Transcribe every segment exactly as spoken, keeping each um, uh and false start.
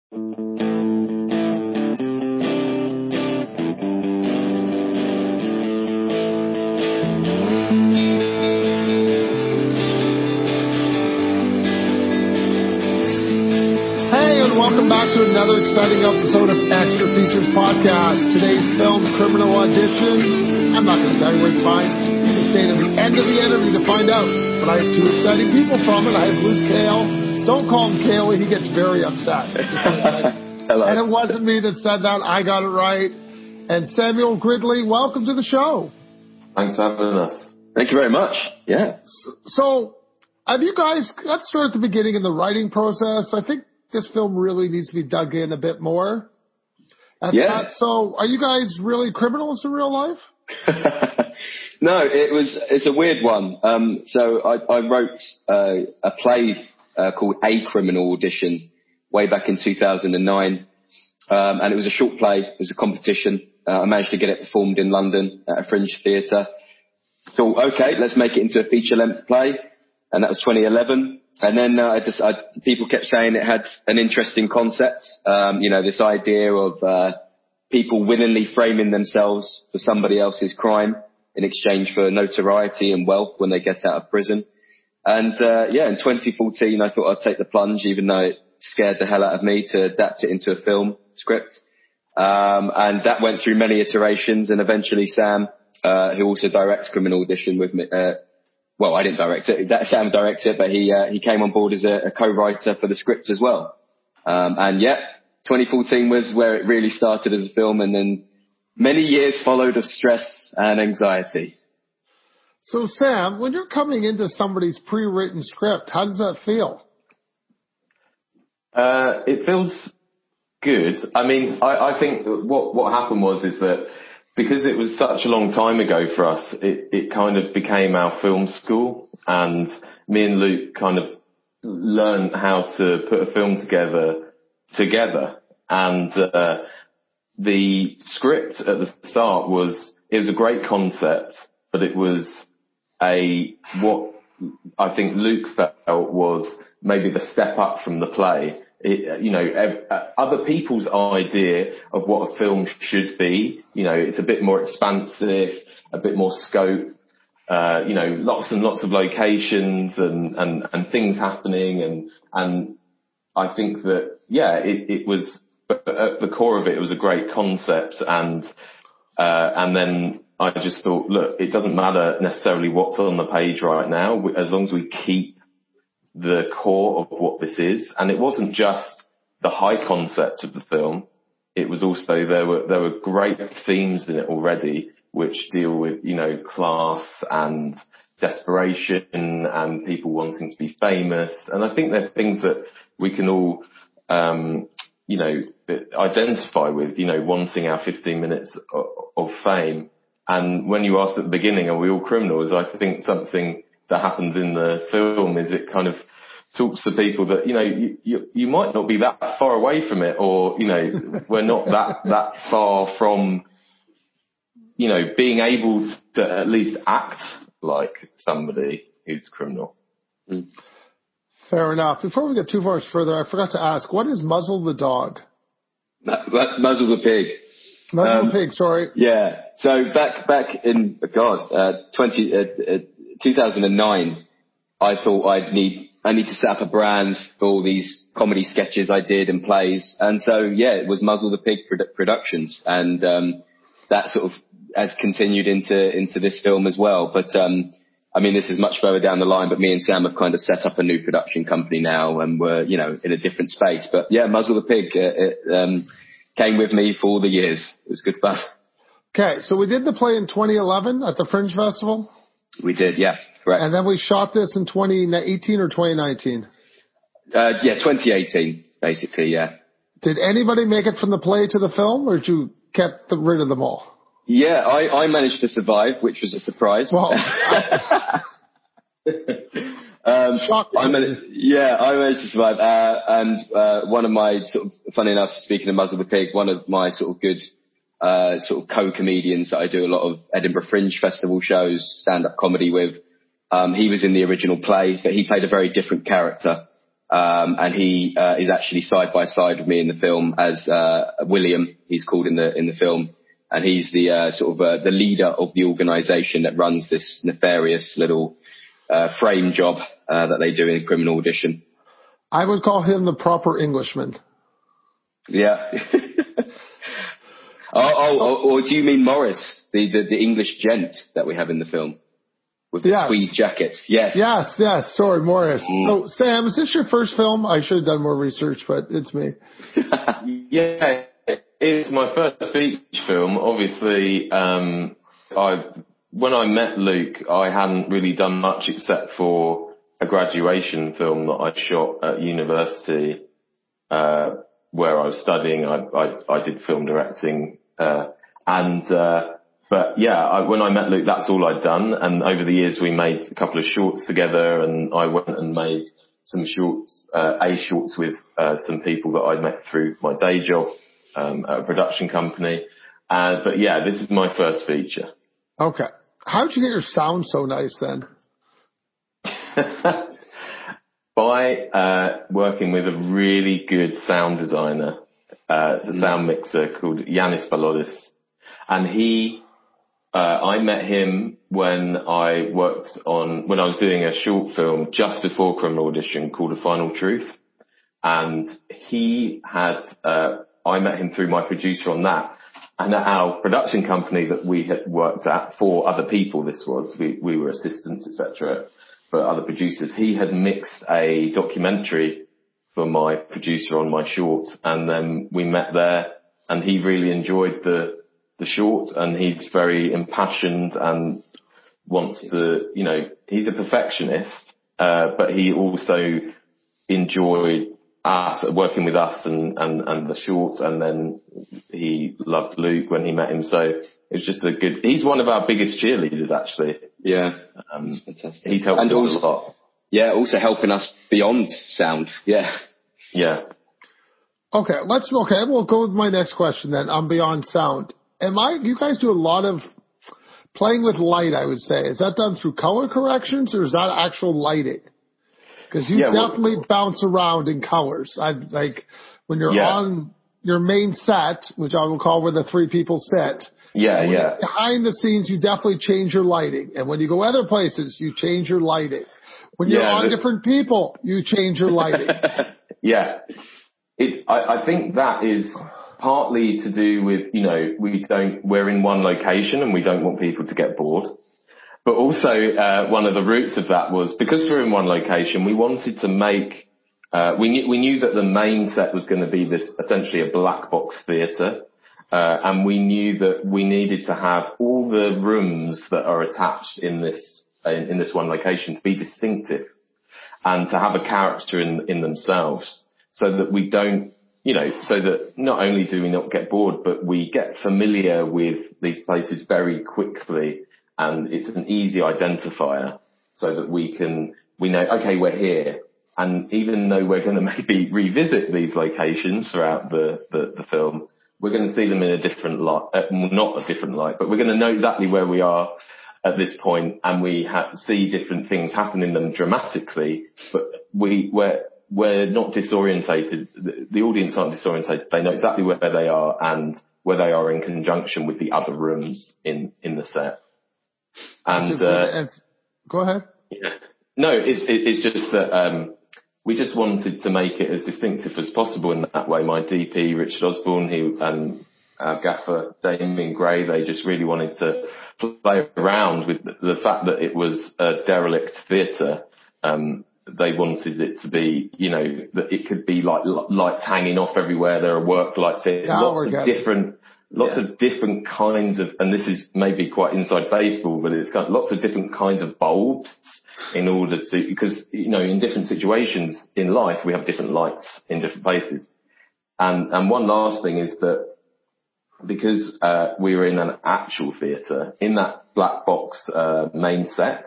Welcome back to another exciting episode of Extra Features Podcast. Today's film, Criminal Audition. I'm not going to tell you where to find it. You can stay to the end of the interview to find out. But I have two exciting people from it. I have Luke Kale. Don't call him Kale. He gets very upset. Hello. And it wasn't me that said that. I got it right. And Samuel Gridley, welcome to the show. Thanks for having us. Thank you very much. Yeah. So, have you guys, let's start at the beginning in the writing process. I think this film really needs to be dug in a bit more. At yeah. That. So, are you guys really criminals in real life? No, it was. It's a weird one. Um, so I, I wrote uh, a play uh, called A Criminal Audition way back in two thousand nine, um, and it was a short play. It was a competition. Uh, I managed to get it performed in London at a fringe theatre. Thought, okay, let's make it into a feature-length play, and that was twenty eleven. And then uh, I just, I, people kept saying it had an interesting concept. Um, you know, this idea of uh, people willingly framing themselves for somebody else's crime in exchange for notoriety and wealth when they get out of prison. And uh, yeah, in twenty fourteen, I thought I'd take the plunge, even though it scared the hell out of me, to adapt it into a film script. Um, and that went through many iterations, and eventually Sam, uh, who also directs Criminal Audition with me, uh, well, I didn't direct it. That Sam directed it, but he uh, he came on board as a, a co-writer for the script as well. Um, and yeah, twenty fourteen was where it really started as a film, and then many years followed of stress and anxiety. So, Sam, when you're coming into somebody's pre-written script, how does that feel? Uh, it feels good. I mean, I, I think what what happened was is that, because it was such a long time ago for us, it, it kind of became our film school, and me and Luke kind of learned how to put a film together together. And uh, the script at the start was, it was a great concept, but it was a, what I think Luke felt was maybe the step up from the play. It, you know, other people's idea of what a film should be, you know, it's a bit more expansive, a bit more scope, uh, you know, lots and lots of locations and, and, and things happening. And, and I think that, yeah, it, it was, at the core of it, it was a great concept. And, uh, and then I just thought, look, it doesn't matter necessarily what's on the page right now, as long as we keep the core of what this is. And it wasn't just the high concept of the film. It was also, there were, there were great themes in it already, which deal with, you know, class and desperation and people wanting to be famous. And I think they're things that we can all, um, you know, identify with, you know, wanting our fifteen minutes of, of fame. And when you asked at the beginning, are we all criminals? I think something that happens in the film is it kind of talks to people that, you know, you, you, you might not be that far away from it, or, you know, we're not that, that far from, you know, being able to at least act like somebody who's criminal. Mm. Fair enough. Before we get too far further, I forgot to ask, what is Muzzle the Dog? Muzzle the Pig. Muzzle um, the Pig, sorry. Yeah. So back, back in, God, uh, twenty, uh, uh, two thousand nine, I thought I'd need, I need to set up a brand for all these comedy sketches I did and plays. And so, yeah, it was Muzzle the Pig Produ- Productions. And, um, that sort of has continued into, into this film as well. But, um, I mean, this is much further down the line, but me and Sam have kind of set up a new production company now, and we're, you know, in a different space. But yeah, Muzzle the Pig, uh, it, um, came with me for all the years. It was good fun. Okay. So we did the play in twenty eleven at the Fringe Festival. We did. Yeah. Correct. And then we shot this in twenty eighteen or twenty nineteen? Uh, yeah, twenty eighteen, basically, yeah. Did anybody make it from the play to the film, or did you get the, rid of them all? Yeah, I, I managed to survive, which was a surprise. Well, um, I managed, yeah, I managed to survive. Uh, and uh, one of my, sort of, funny enough, speaking of Muzzle the Pig, one of my sort of good uh, sort of co-comedians that I do a lot of Edinburgh Fringe Festival shows, stand-up comedy with, um, he was in the original play, but he played a very different character. Um, and he uh, is actually side by side with me in the film as uh, William, he's called in the in the film. And he's the uh, sort of uh, the leader of the organisation that runs this nefarious little uh, frame job uh, that they do in Criminal Audition. I would call him the proper Englishman. Yeah. oh, oh, oh, or do you mean Morris, the, the, the English gent that we have in the film? With the yes. tweed jackets. Yes. Yes, yes. Sorry, Morris. Mm. So, Sam, is this your first film? I should have done more research, but it's me. Yeah, it's my first feature film. Obviously, um, I when I met Luke, I hadn't really done much except for a graduation film that I shot at university, uh, where I was studying. I, I, I did film directing, uh, and, uh, But yeah, I, when I met Luke, that's all I'd done. And over the years, we made a couple of shorts together, and I went and made some shorts, uh, A shorts with uh, some people that I'd met through my day job um, at a production company. Uh, but yeah, this is my first feature. Okay. How did you get your sound so nice then? By uh, working with a really good sound designer, uh, the mm. sound mixer called Yanis Balodis, and he. Uh, I met him when I worked on, when I was doing a short film just before Criminal Audition called A Final Truth. And he had, uh, I met him through my producer on that. And at our production company that we had worked at for other people, this was, we, we were assistants, et cetera, for other producers. He had mixed a documentary for my producer on my short. And then we met there, and he really enjoyed the, the short, and he's very impassioned and wants to, you know, he's a perfectionist, uh, but he also enjoyed us, working with us and, and, and the short, and then he loved Luke when he met him. So it's just a good, he's one of our biggest cheerleaders, actually. Yeah. Um, that's fantastic. He's helped us a lot. Yeah, also helping us beyond sound. Yeah. Yeah. Okay, let's, okay, we'll go with my next question then on Beyond Sound. Am I, you guys do a lot of playing with light, I would say. Is that done through color corrections, or is that actual lighting? Because you yeah, definitely well, bounce around in colors. I like when you're yeah. on your main set, which I will call where the three people sit. Yeah, yeah. Behind the scenes, you definitely change your lighting. And when you go other places, you change your lighting. When you're yeah, on the, different people, you change your lighting. yeah. It, I, I think that is partly to do with, you know, we don't, we're in one location and we don't want people to get bored. But also, uh, one of the roots of that was because we're in one location, we wanted to make, uh, we knew, we knew that the main set was going to be this, essentially a black box theatre. Uh, and we knew that we needed to have all the rooms that are attached in this, in, in this one location to be distinctive and to have a character in, in themselves, so that we don't, you know, so that not only do we not get bored, but we get familiar with these places very quickly, and it's an easy identifier so that we can, we know, okay, we're here. And even though we're going to maybe revisit these locations throughout the, the, the film, we're going to see them in a different light, uh, not a different light, but we're going to know exactly where we are at this point, and we have, see different things happen in them dramatically, but we, we're, we're not disorientated. The, the audience aren't disorientated. They know exactly where they are and where they are in conjunction with the other rooms in, in the set. And, uh, go ahead. Yeah. No, it's, it, it's just that, um, we just wanted to make it as distinctive as possible in that way. My D P, Richard Osborne, he, and our gaffer, Damien Gray, they just really wanted to play around with the fact that it was a derelict theatre. Um, they wanted it to be, you know, that it could be like lights hanging off everywhere. There are work lights here, yeah, lots of different, lots yeah. of different kinds of, and this is maybe quite inside baseball, but it's got lots of different kinds of bulbs in order to, because, you know, in different situations in life, we have different lights in different places. And, and one last thing is that because, uh, we were in an actual theatre, in that black box, uh, main set,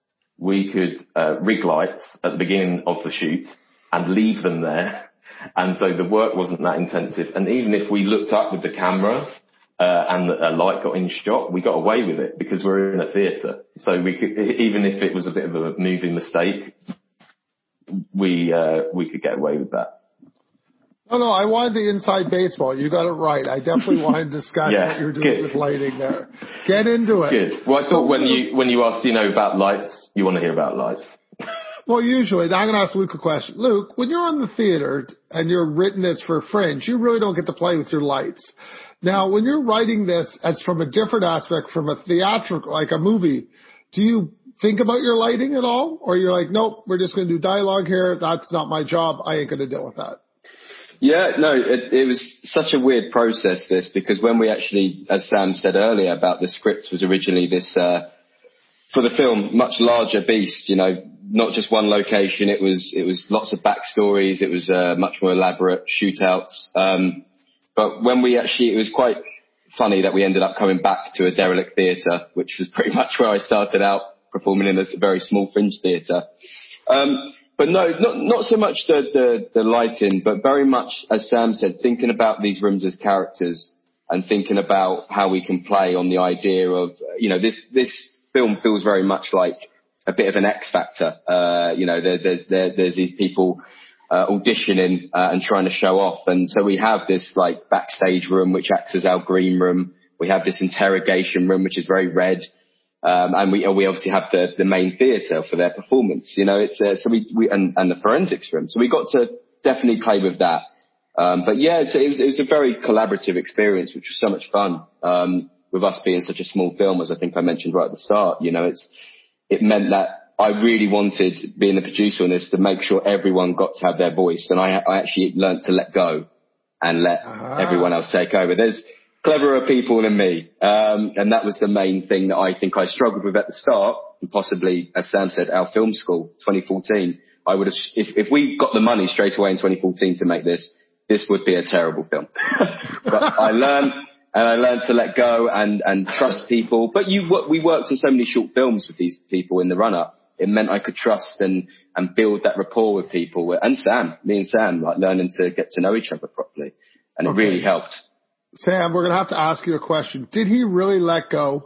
we could uh, rig lights at the beginning of the shoot and leave them there. And so the work wasn't that intensive. And even if we looked up with the camera uh, and a light got in shot, we got away with it because we're in a theatre. So we could, even if it was a bit of a moving mistake, we uh, we could get away with that. No, no, I wanted the inside baseball. You got it right. I definitely wanted to discuss yeah, what you're doing good. with lighting there. Get into it. Good. Well, I thought when you when you asked, you know, about lights, you want to hear about lights. Well, usually, I'm going to ask Luke a question. Luke, when you're on the theater and you're written this for Fringe, you really don't get to play with your lights. Now, when you're writing this as from a different aspect, from a theatrical, like a movie, do you think about your lighting at all? Or you're like, nope, we're just going to do dialogue here. That's not my job. I ain't going to deal with that. Yeah, no, it, it was such a weird process, this, because when we actually, as Sam said earlier, about the script was originally this, uh, for the film, much larger beast, you know, not just one location. It was, it was lots of backstories. It was, uh, much more elaborate shootouts. Um, but when we actually, it was quite funny that we ended up coming back to a derelict theatre, which was pretty much where I started out performing in this very small Fringe theatre. Um, but no, not, not so much the, the, the lighting, but very much, as Sam said, thinking about these rooms as characters and thinking about how we can play on the idea of, you know, this, this film feels very much like a bit of an X Factor. Uh, you know, there, there's, there, there's these people, uh, auditioning, uh, and trying to show off. And so we have this like backstage room, which acts as our green room. We have this interrogation room, which is very red. Um, and we, we obviously have the, the main theatre for their performance, you know, it's, uh, so we, we, and, and the forensics room. So we got to definitely play with that. Um, but yeah, it's, it was, it was a very collaborative experience, which was so much fun. Um, with us being such a small film, as I think I mentioned right at the start, you know, it's, it meant that I really wanted, being the producer on this, to make sure everyone got to have their voice. And I, I actually learned to let go and let uh-huh. everyone else take over. There's cleverer people than me. Um, and that was the main thing that I think I struggled with at the start. And possibly, as Sam said, our film school, twenty fourteen, I would have, if, if we got the money straight away in twenty fourteen to make this, this would be a terrible film. But I learned, and I learned to let go and, and trust people. But you, we worked on so many short films with these people in the run up. It meant I could trust and, and build that rapport with people. And Sam, me and Sam, like learning to get to know each other properly. And okay. It really helped. Sam, we're going to have to ask you a question. Did he really let go?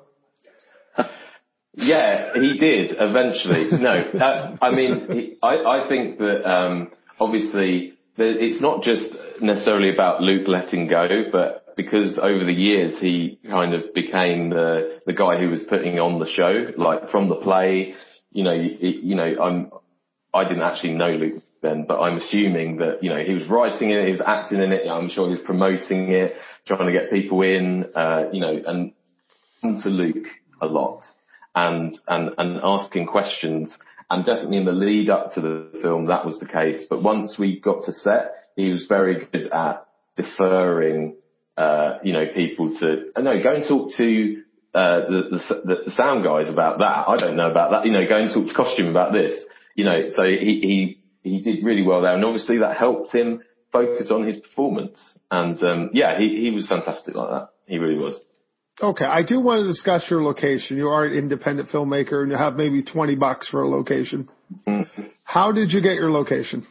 Yeah, he did eventually. No, uh, I mean, he, I, I think that um, obviously it's not just necessarily about Luke letting go, but because over the years he kind of became the the guy who was putting on the show, like from the play. You know, you, you know, I'm I didn't actually know Luke then, but I'm assuming that, you know, he was writing it, he was acting in it. I'm sure he was promoting it, trying to get people in, uh, you know, and to Luke a lot and, and, and asking questions. And definitely in the lead up to the film, that was the case. But once we got to set, he was very good at deferring, uh, you know, people to, uh, no, go and talk to, uh, the, the, the sound guys about that. I don't know about that. You know, go and talk to costume about this, you know, so he, he, he did really well there. And obviously that helped him focus on his performance. And, um, yeah, he, he was fantastic like that. He really was. Okay. I do want to discuss your location. You are an independent filmmaker and you have maybe twenty bucks for a location. Mm-hmm. How did you get your location?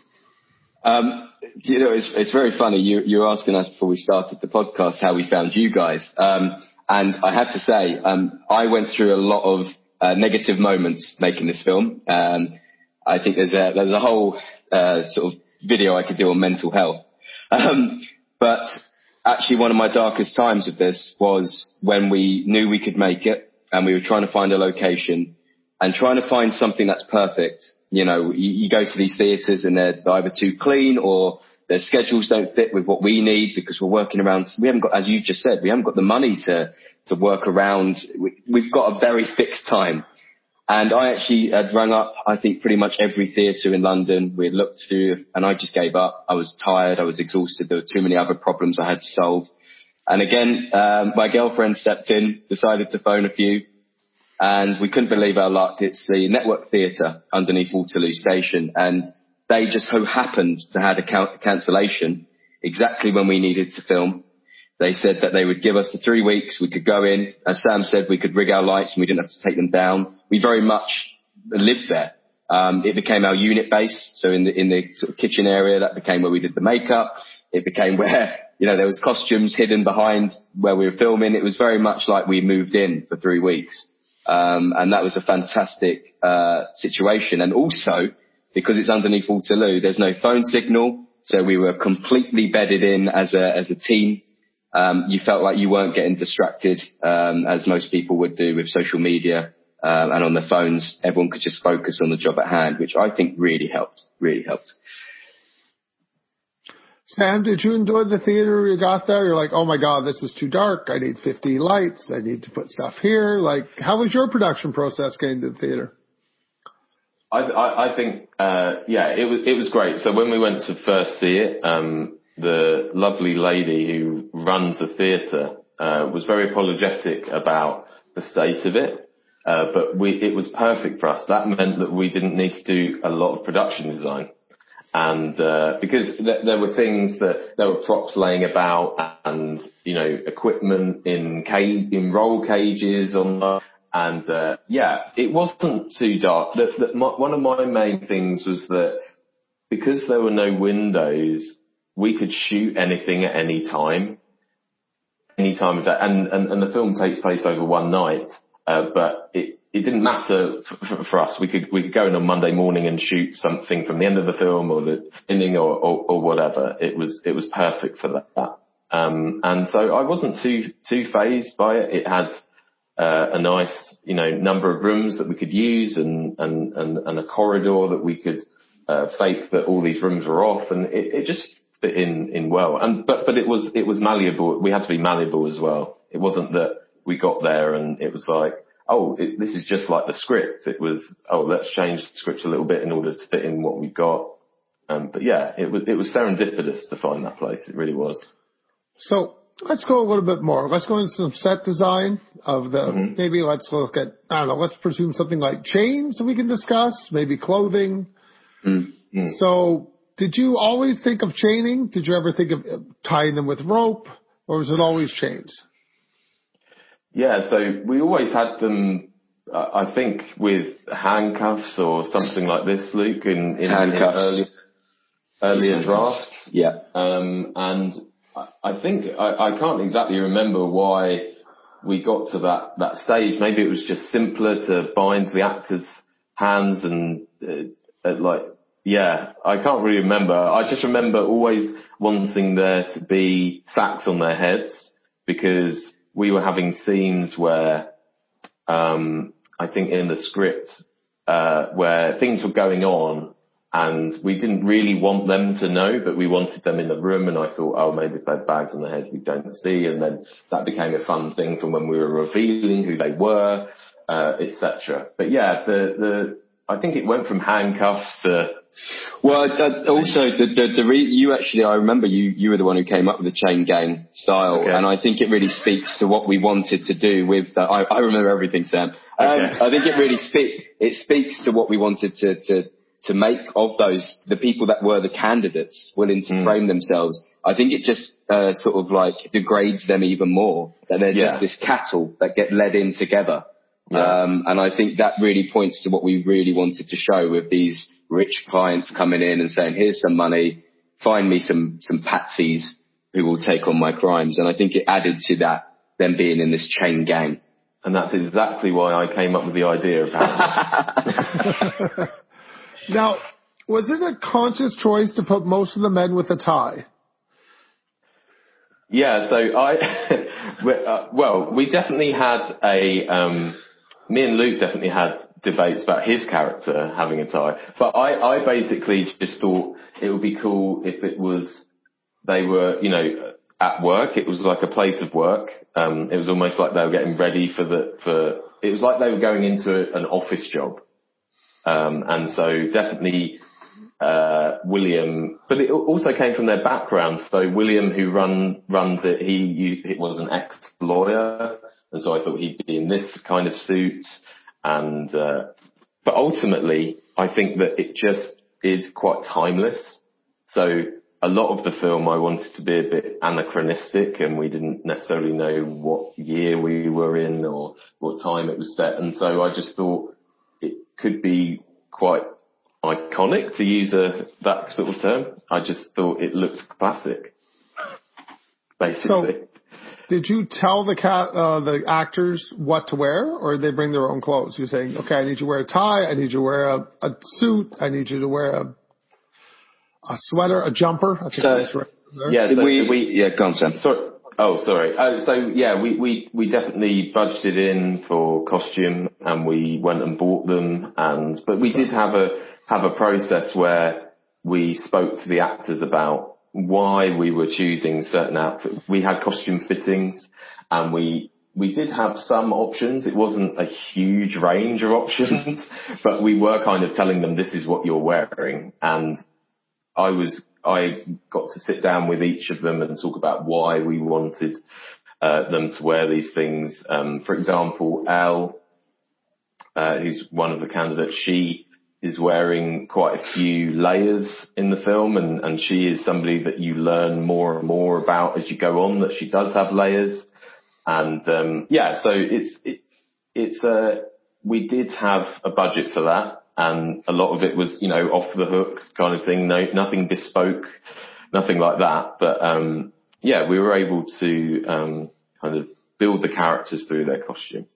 Um, you know, it's, it's very funny. You, you were asking us before we started the podcast how we found you guys. Um, and I have to say, um, I went through a lot of uh, negative moments making this film. Um, I think there's a, there's a whole uh, sort of video I could do on mental health. Um, but actually one of my darkest times of this was when we knew we could make it and we were trying to find a location and trying to find something that's perfect. You know, you, you go to these theatres and they're either too clean or their schedules don't fit with what we need because we're working around, we haven't got, as you just said, we haven't got the money to, to work around. We, we've got a very fixed time. And I actually had rung up, I think, pretty much every theatre in London. We had looked through and I just gave up. I was tired. I was exhausted. There were too many other problems I had to solve. And again, um, my girlfriend stepped in, decided to phone a few, and we couldn't believe our luck. It's the Network Theatre underneath Waterloo Station. And they just so happened to have a can- cancellation exactly when we needed to film. They said that they would give us the three weeks. We could go in. As Sam said, we could rig our lights and we didn't have to take them down. We very much lived there. Um, it became our unit base. So in the, in the sort of kitchen area, that became where we did the makeup. It became where, you know, there was costumes hidden behind where we were filming. It was very much like we moved in for three weeks. Um, and that was a fantastic, uh, situation. And also because it's underneath Waterloo, there's no phone signal. So we were completely bedded in as a, as a team. Um, you felt like you weren't getting distracted, um, as most people would do with social media, um, and on the phones. Everyone could just focus on the job at hand, which I think really helped, really helped. Sam, did you enjoy the theater when you got there? You're like, oh my God, this is too dark. I need fifty lights. I need to put stuff here. Like, how was your production process getting to the theater? I, I, I think, uh, yeah, it was, it was great. So when we went to first see it, um, the lovely lady who runs the theatre, uh, was very apologetic about the state of it. Uh, but we, it was perfect for us. That meant that we didn't need to do a lot of production design. And, uh, because th- there were things that, there were props laying about and, you know, equipment in cage, in roll cages on the, and, uh, yeah, it wasn't too dark. The, the, my, one of my main things was that because there were no windows, we could shoot anything at any time, any time of day. And, and, and the film takes place over one night, uh, but it, It didn't matter for, for us. We could we could go in on Monday morning and shoot something from the end of the film or the ending or, or, or whatever. It was it was perfect for that. Um, and so I wasn't too too fazed by it. It had uh, a nice you know number of rooms that we could use and and and, and a corridor that we could uh, fake that all these rooms were off, and it, it just fit in in well. And but but it was it was malleable. We had to be malleable as well. It wasn't that we got there and it was like, oh, it, this is just like the script. It was, oh, let's change the script a little bit in order to fit in what we got. Um, but yeah, it was, it was serendipitous to find that place. It really was. So let's go a little bit more. Let's go into some set design of the, mm-hmm. maybe let's look at, I don't know, let's presume something like chains that we can discuss, maybe clothing. Mm-hmm. So did you always think of chaining? Did you ever think of tying them with rope, or was it always chains? Yeah, so we always had them, uh, I think, with handcuffs or something like this, Luke, in, in, in early, earlier drafts. Yeah. Um, and I, I think, I, I can't exactly remember why we got to that, that stage. Maybe it was just simpler to bind the actors' hands and, uh, uh, like, yeah, I can't really remember. I just remember always wanting there to be sacks on their heads, because we were having scenes where, um, I think in the script, uh, where things were going on and we didn't really want them to know, but we wanted them in the room. And I thought, oh, maybe if they had bags on their heads we don't see. And then that became a fun thing from when we were revealing who they were, uh, et cetera. But yeah, the, the, I think it went from handcuffs to, well, uh, also the the, the re- you actually, I remember you you were the one who came up with the chain gang style, okay. And I think it really speaks to what we wanted to do with. The, I, I remember everything, Sam. Um, okay. I think it really speak it speaks to what we wanted to to to make of those the people that were the candidates willing to mm. frame themselves. I think it just uh, sort of like degrades them even more, that they're yeah. just this cattle that get led in together. Yeah. Um, and I think that really points to what we really wanted to show with these rich clients coming in and saying, here's some money, find me some, some patsies who will take on my crimes. And I think it added to that, them being in this chain gang. And that's exactly why I came up with the idea, apparently. Now, was it a conscious choice to put most of the men with a tie? Yeah, so I, uh, well, we definitely had a, um, me and Luke definitely had debates about his character having a tie. But I, I basically just thought it would be cool if it was, they were, you know, at work. It was like a place of work. Um, it was almost like they were getting ready for the, for, it was like they were going into an office job. Um, and so definitely, uh, William, but it also came from their backgrounds. So William, who run, runs it, he, he was an ex-lawyer. And so I thought he'd be in this kind of suit. And, uh, but ultimately, I think that it just is quite timeless. So a lot of the film I wanted to be a bit anachronistic, and we didn't necessarily know what year we were in or what time it was set. And so I just thought it could be quite iconic, to use a, that sort of term. I just thought it looks classic, basically. So, did you tell the cat, uh, the actors what to wear, or did they bring their own clothes? You're saying, okay, I need you to wear a tie, I need you to wear a, a suit, I need you to wear a, a sweater, a jumper. I think so, that's right there. Yeah, so we, we, yeah, go on, Sam. Sorry. Oh, sorry. Uh, so yeah, we, we, we definitely budgeted in for costume and we went and bought them and, but we did have a, have a process where we spoke to the actors about why we were choosing certain outfits. We had costume fittings and we, we did have some options. It wasn't a huge range of options, but we were kind of telling them this is what you're wearing. And I was, I got to sit down with each of them and talk about why we wanted uh, them to wear these things. Um, for example, Elle, uh, who's one of the candidates, she is wearing quite a few layers in the film, and, and she is somebody that you learn more and more about as you go on, that she does have layers. And um, yeah, so it's it, it's uh, we did have a budget for that. And a lot of it was, you know, off the hook kind of thing. No, nothing bespoke, nothing like that. But, um, yeah, we were able to, um, kind of build the characters through their costume.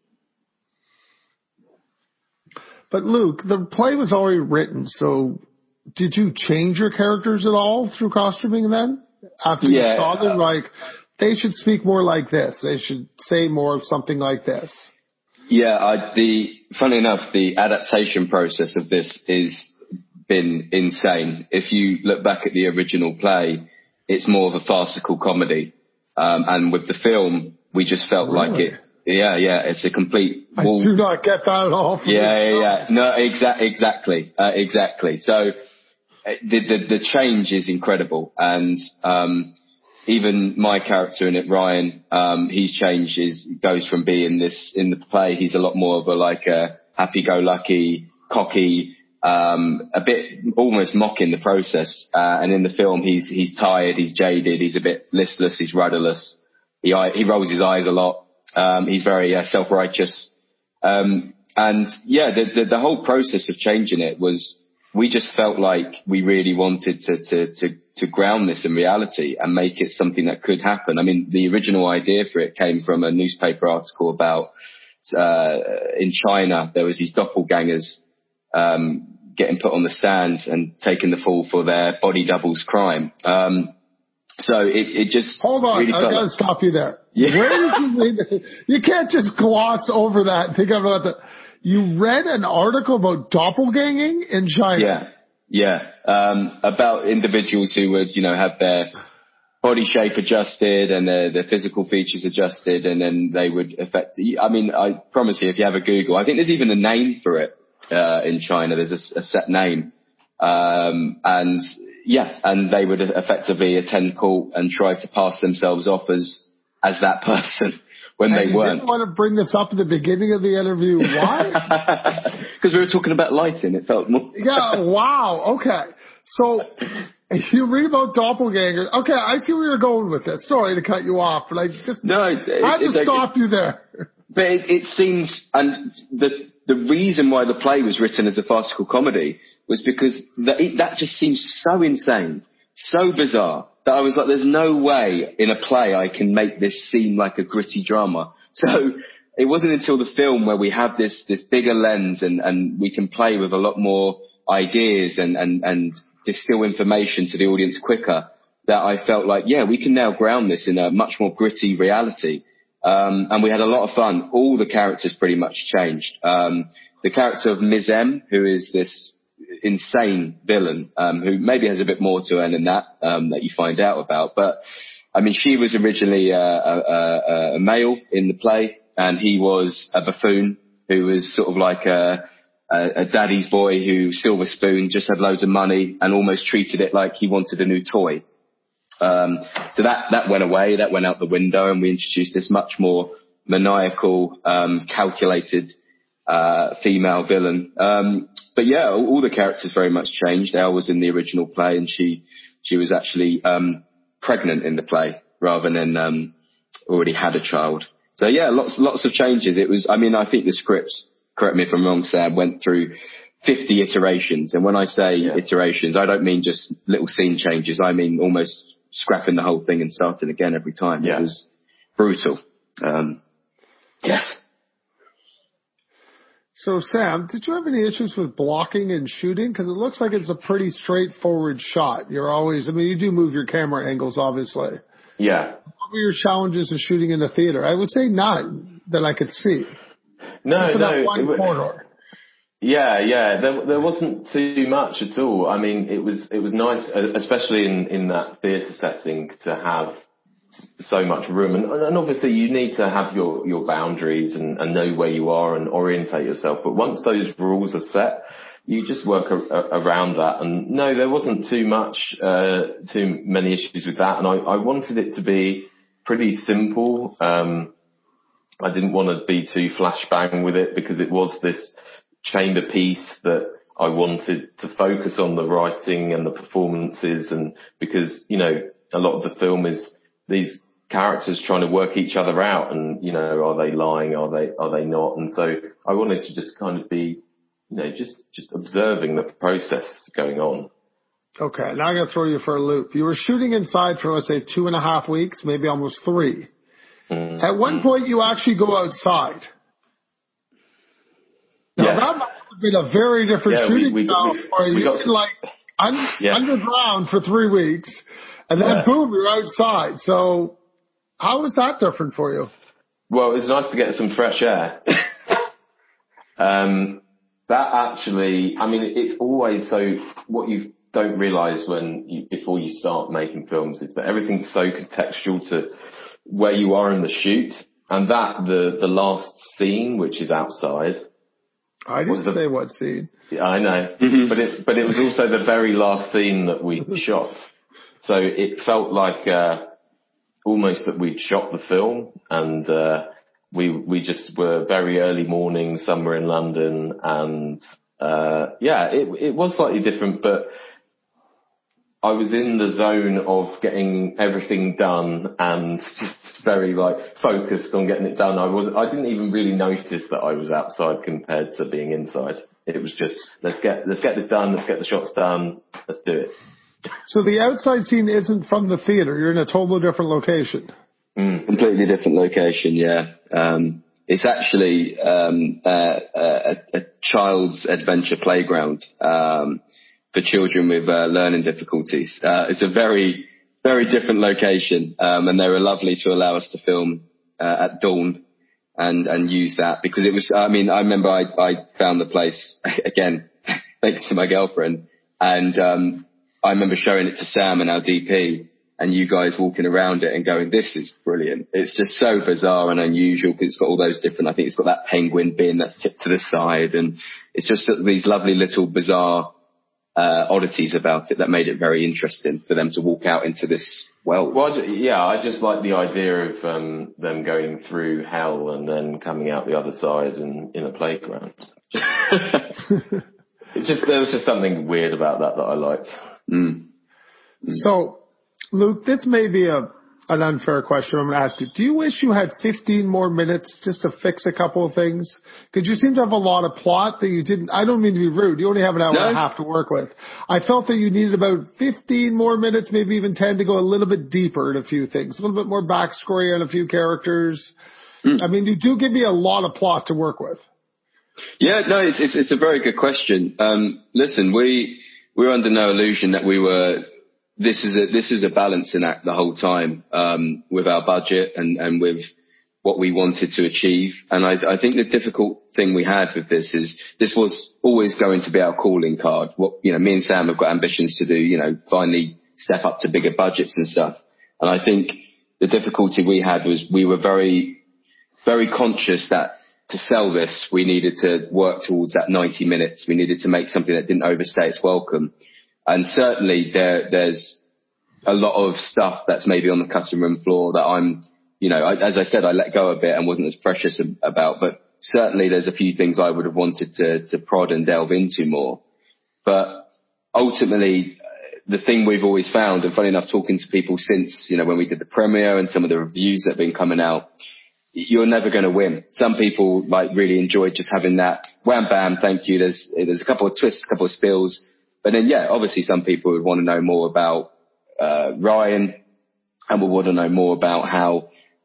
But Luke, the play was already written. So did you change your characters at all through costuming then? After Yeah, you saw them, uh, like, they should speak more like this. They should say more of something like this. Yeah, I, the, funny enough, the adaptation process of this is been insane. If you look back at the original play, it's more of a farcical comedy. Um, and with the film, we just felt really? like it, yeah, yeah, it's a complete wall. I do not get that at all. From yeah, yeah, yeah, no, exa- exactly, uh, exactly. So uh, the, the, the change is incredible. And, um, even my character in it, Ryan, um, he's changed. His goes from being this in the play. He's a lot more of a like a happy-go-lucky, cocky, um, a bit almost mocking the process. Uh, and in the film, he's he's tired, he's jaded, he's a bit listless, he's rudderless. He he rolls his eyes a lot. Um, he's very uh, self-righteous. Um, and yeah, the, the the whole process of changing it was. We just felt like we really wanted to, to, to, to ground this in reality and make it something that could happen. I mean, the original idea for it came from a newspaper article about, uh, in China, there was these doppelgangers, um, getting put on the stand and taking the fall for their body doubles crime. Um, so it, it just. Hold on, really I gotta like, stop you there. Yeah. Where did you read that? You can't just gloss over that and think about the. You read an article about doppelganging in China. Yeah, yeah, um, about individuals who would, you know, have their body shape adjusted and their, their physical features adjusted, and then they would affect. I mean, I promise you, if you have a Google, I think there's even a name for it uh, in China. There's a, a set name, um, and yeah, and they would effectively attend court and try to pass themselves off as as that person. When and they you weren't. didn't want to bring this up at the beginning of the interview. Why? Because we were talking about lighting. It felt more. Yeah, wow. Okay. So you read about doppelgangers. Okay, I see where you're going with this. Sorry to cut you off, but I just no, it's, it's, I had to it's stop okay. you there. But it, it seems, and the the reason why the play was written as a farcical comedy was because that it, that just seems so insane, so bizarre, that I was like, there's no way in a play I can make this seem like a gritty drama. So it wasn't until the film where we have this, this bigger lens and, and we can play with a lot more ideas and, and, and distill information to the audience quicker that I felt like, yeah, we can now ground this in a much more gritty reality. Um, and we had a lot of fun. All the characters pretty much changed. Um, the character of Miz M, who is this insane villain, um, who maybe has a bit more to her than that, um, that you find out about. But I mean, she was originally a, a, a, a male in the play, and he was a buffoon who was sort of like a, a, a daddy's boy who silver spoon, just had loads of money and almost treated it like he wanted a new toy. Um, so that, that went away, that went out the window, and we introduced this much more maniacal, um, calculated, uh, female villain. Um, but yeah, all, all the characters very much changed. Elle was in the original play, and she, she was actually, um, pregnant in the play rather than, um, already had a child. So yeah, lots, lots of changes. It was, I mean, I think the scripts, correct me if I'm wrong, Sam, went through fifty iterations. And when I say yeah. iterations, I don't mean just little scene changes. I mean almost scrapping the whole thing and starting again every time. Yeah. It was brutal. Um, yes. So, Sam, did you have any issues with blocking and shooting? Because it looks like it's a pretty straightforward shot. You're always, I mean, you do move your camera angles, obviously. Yeah. What were your challenges of shooting in the theater? I would say none that I could see. No, for no. That one it, corridor. Yeah, yeah. There, there wasn't too much at all. I mean, it was, it was nice, especially in, in that theatre setting, to have so much room. And, and obviously you need to have your, your boundaries and, and know where you are and orientate yourself. But once those rules are set, you just work a, a, around that. And no, there wasn't too much, uh, too many issues with that. And I, I wanted it to be pretty simple. Um, I didn't want to be too flashbang with it because it was this chamber piece that I wanted to focus on the writing and the performances. And because, you know, a lot of the film is these characters trying to work each other out and, you know, are they lying? Are they, are they not? And so I wanted to just kind of be, you know, just, just observing the process going on. Okay. Now I'm going to throw you for a loop. You were shooting inside for, let's say, two and a half weeks, maybe almost three. Mm-hmm. At one point you actually go outside. Now yeah. that must have been a very different yeah, shooting we, we, style we, for you. We got You've been like un- yeah. underground for three weeks and then yeah. boom, you're outside. So how was that different for you? Well, it was nice to get some fresh air. um, that actually, I mean, it's always so, what you don't realize when you, before you start making films is that everything's so contextual to where you are in the shoot. And that, the, the last scene, which is outside. I didn't the, say what scene. Yeah, I know. but it, but it was also the very last scene that we shot. So it felt like, uh, almost that we'd shot the film and, uh, we, we just were very early morning somewhere in London and, uh, yeah, it, it was slightly different, but I was in the zone of getting everything done and just very like focused on getting it done. I was, I didn't even really notice that I was outside compared to being inside. It was just, let's get, let's get this done. Let's get the shots done. Let's do it. So the outside scene isn't from the theater. You're in a totally different location. Mm. Completely different location. Yeah. Um, it's actually, um, uh, a, a child's adventure playground. Um, for children with uh, learning difficulties. Uh, it's a very, very different location, um, and they were lovely to allow us to film uh, at dawn and, and use that because it was, I mean, I remember I, I found the place, again, thanks to my girlfriend, and um, I remember showing it to Sam and our D P, and you guys walking around it and going, this is brilliant. It's just so bizarre and unusual because it's got all those different, I think it's got that penguin bin that's tipped to the side, and it's just sort of these lovely little bizarre Uh, oddities about it that made it very interesting for them to walk out into this world. Well, yeah, I just like the idea of um, them going through hell and then coming out the other side and in a playground. it just there was just something weird about that that I liked. Mm. Mm. So, Luke, this may be a an unfair question I'm going to ask you. Do you wish you had fifteen more minutes just to fix a couple of things? Because you seem to have a lot of plot that you didn't, I don't mean to be rude. You only have an hour no. and a half to work with. I felt that you needed about fifteen more minutes, maybe even ten to go a little bit deeper in a few things, a little bit more backstory on a few characters. Mm. I mean, you do give me a lot of plot to work with. Yeah, no, it's, it's, it's a very good question. Um, listen, we, we were under no illusion that we were, This is a this is a balancing act the whole time um, with our budget and, and with what we wanted to achieve. And I, I think the difficult thing we had with this is this was always going to be our calling card. What you know, me and Sam have got ambitions to do. You know, finally step up to bigger budgets and stuff. And I think the difficulty we had was we were very very conscious that to sell this we needed to work towards that ninety minutes. We needed to make something that didn't overstay its welcome. And certainly there, there's a lot of stuff that's maybe on the custom room floor that I'm, you know, I, as I said, I let go a bit and wasn't as precious about, but certainly there's a few things I would have wanted to, to prod and delve into more. But ultimately, the thing we've always found, and funny enough, talking to people since, you know, when we did the premiere and some of the reviews that have been coming out, you're never going to win. Some people like really enjoyed just having that wham bam, thank you. There's, there's a couple of twists, a couple of spills. But then, yeah, obviously some people would want to know more about uh, Ryan and would want to know more about how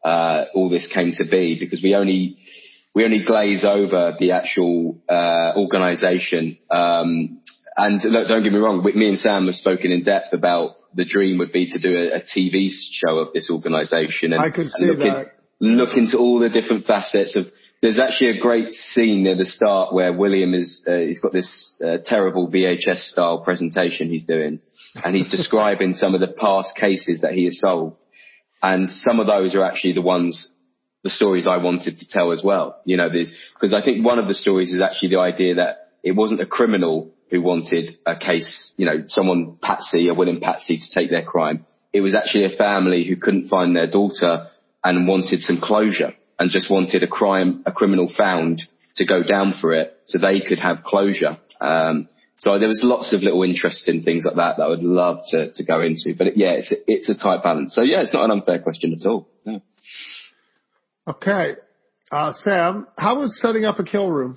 uh, all this came to be, because we only, we only glaze over the actual, uh, organization. Um, and look, don't get me wrong, me and Sam have spoken in depth about the dream would be to do a, a T V show of this organization. And I could see and look that. In, look into all the different facets of, there's actually a great scene near the start where William is, uh, he's got this uh, terrible V H S style presentation he's doing, and he's describing some of the past cases that he has solved. And some of those are actually the ones, the stories I wanted to tell as well. You know, because I think one of the stories is actually the idea that it wasn't a criminal who wanted a case, you know, someone patsy, a willing patsy to take their crime. It was actually a family who couldn't find their daughter and wanted some closure, and just wanted a crime, a criminal found to go down for it so they could have closure. Um, so there was lots of little interesting things like that that I would love to, to go into. But yeah, it's a, it's a tight balance. So yeah, it's not an unfair question at all. No. Okay. Uh, Sam, how was setting up a kill room?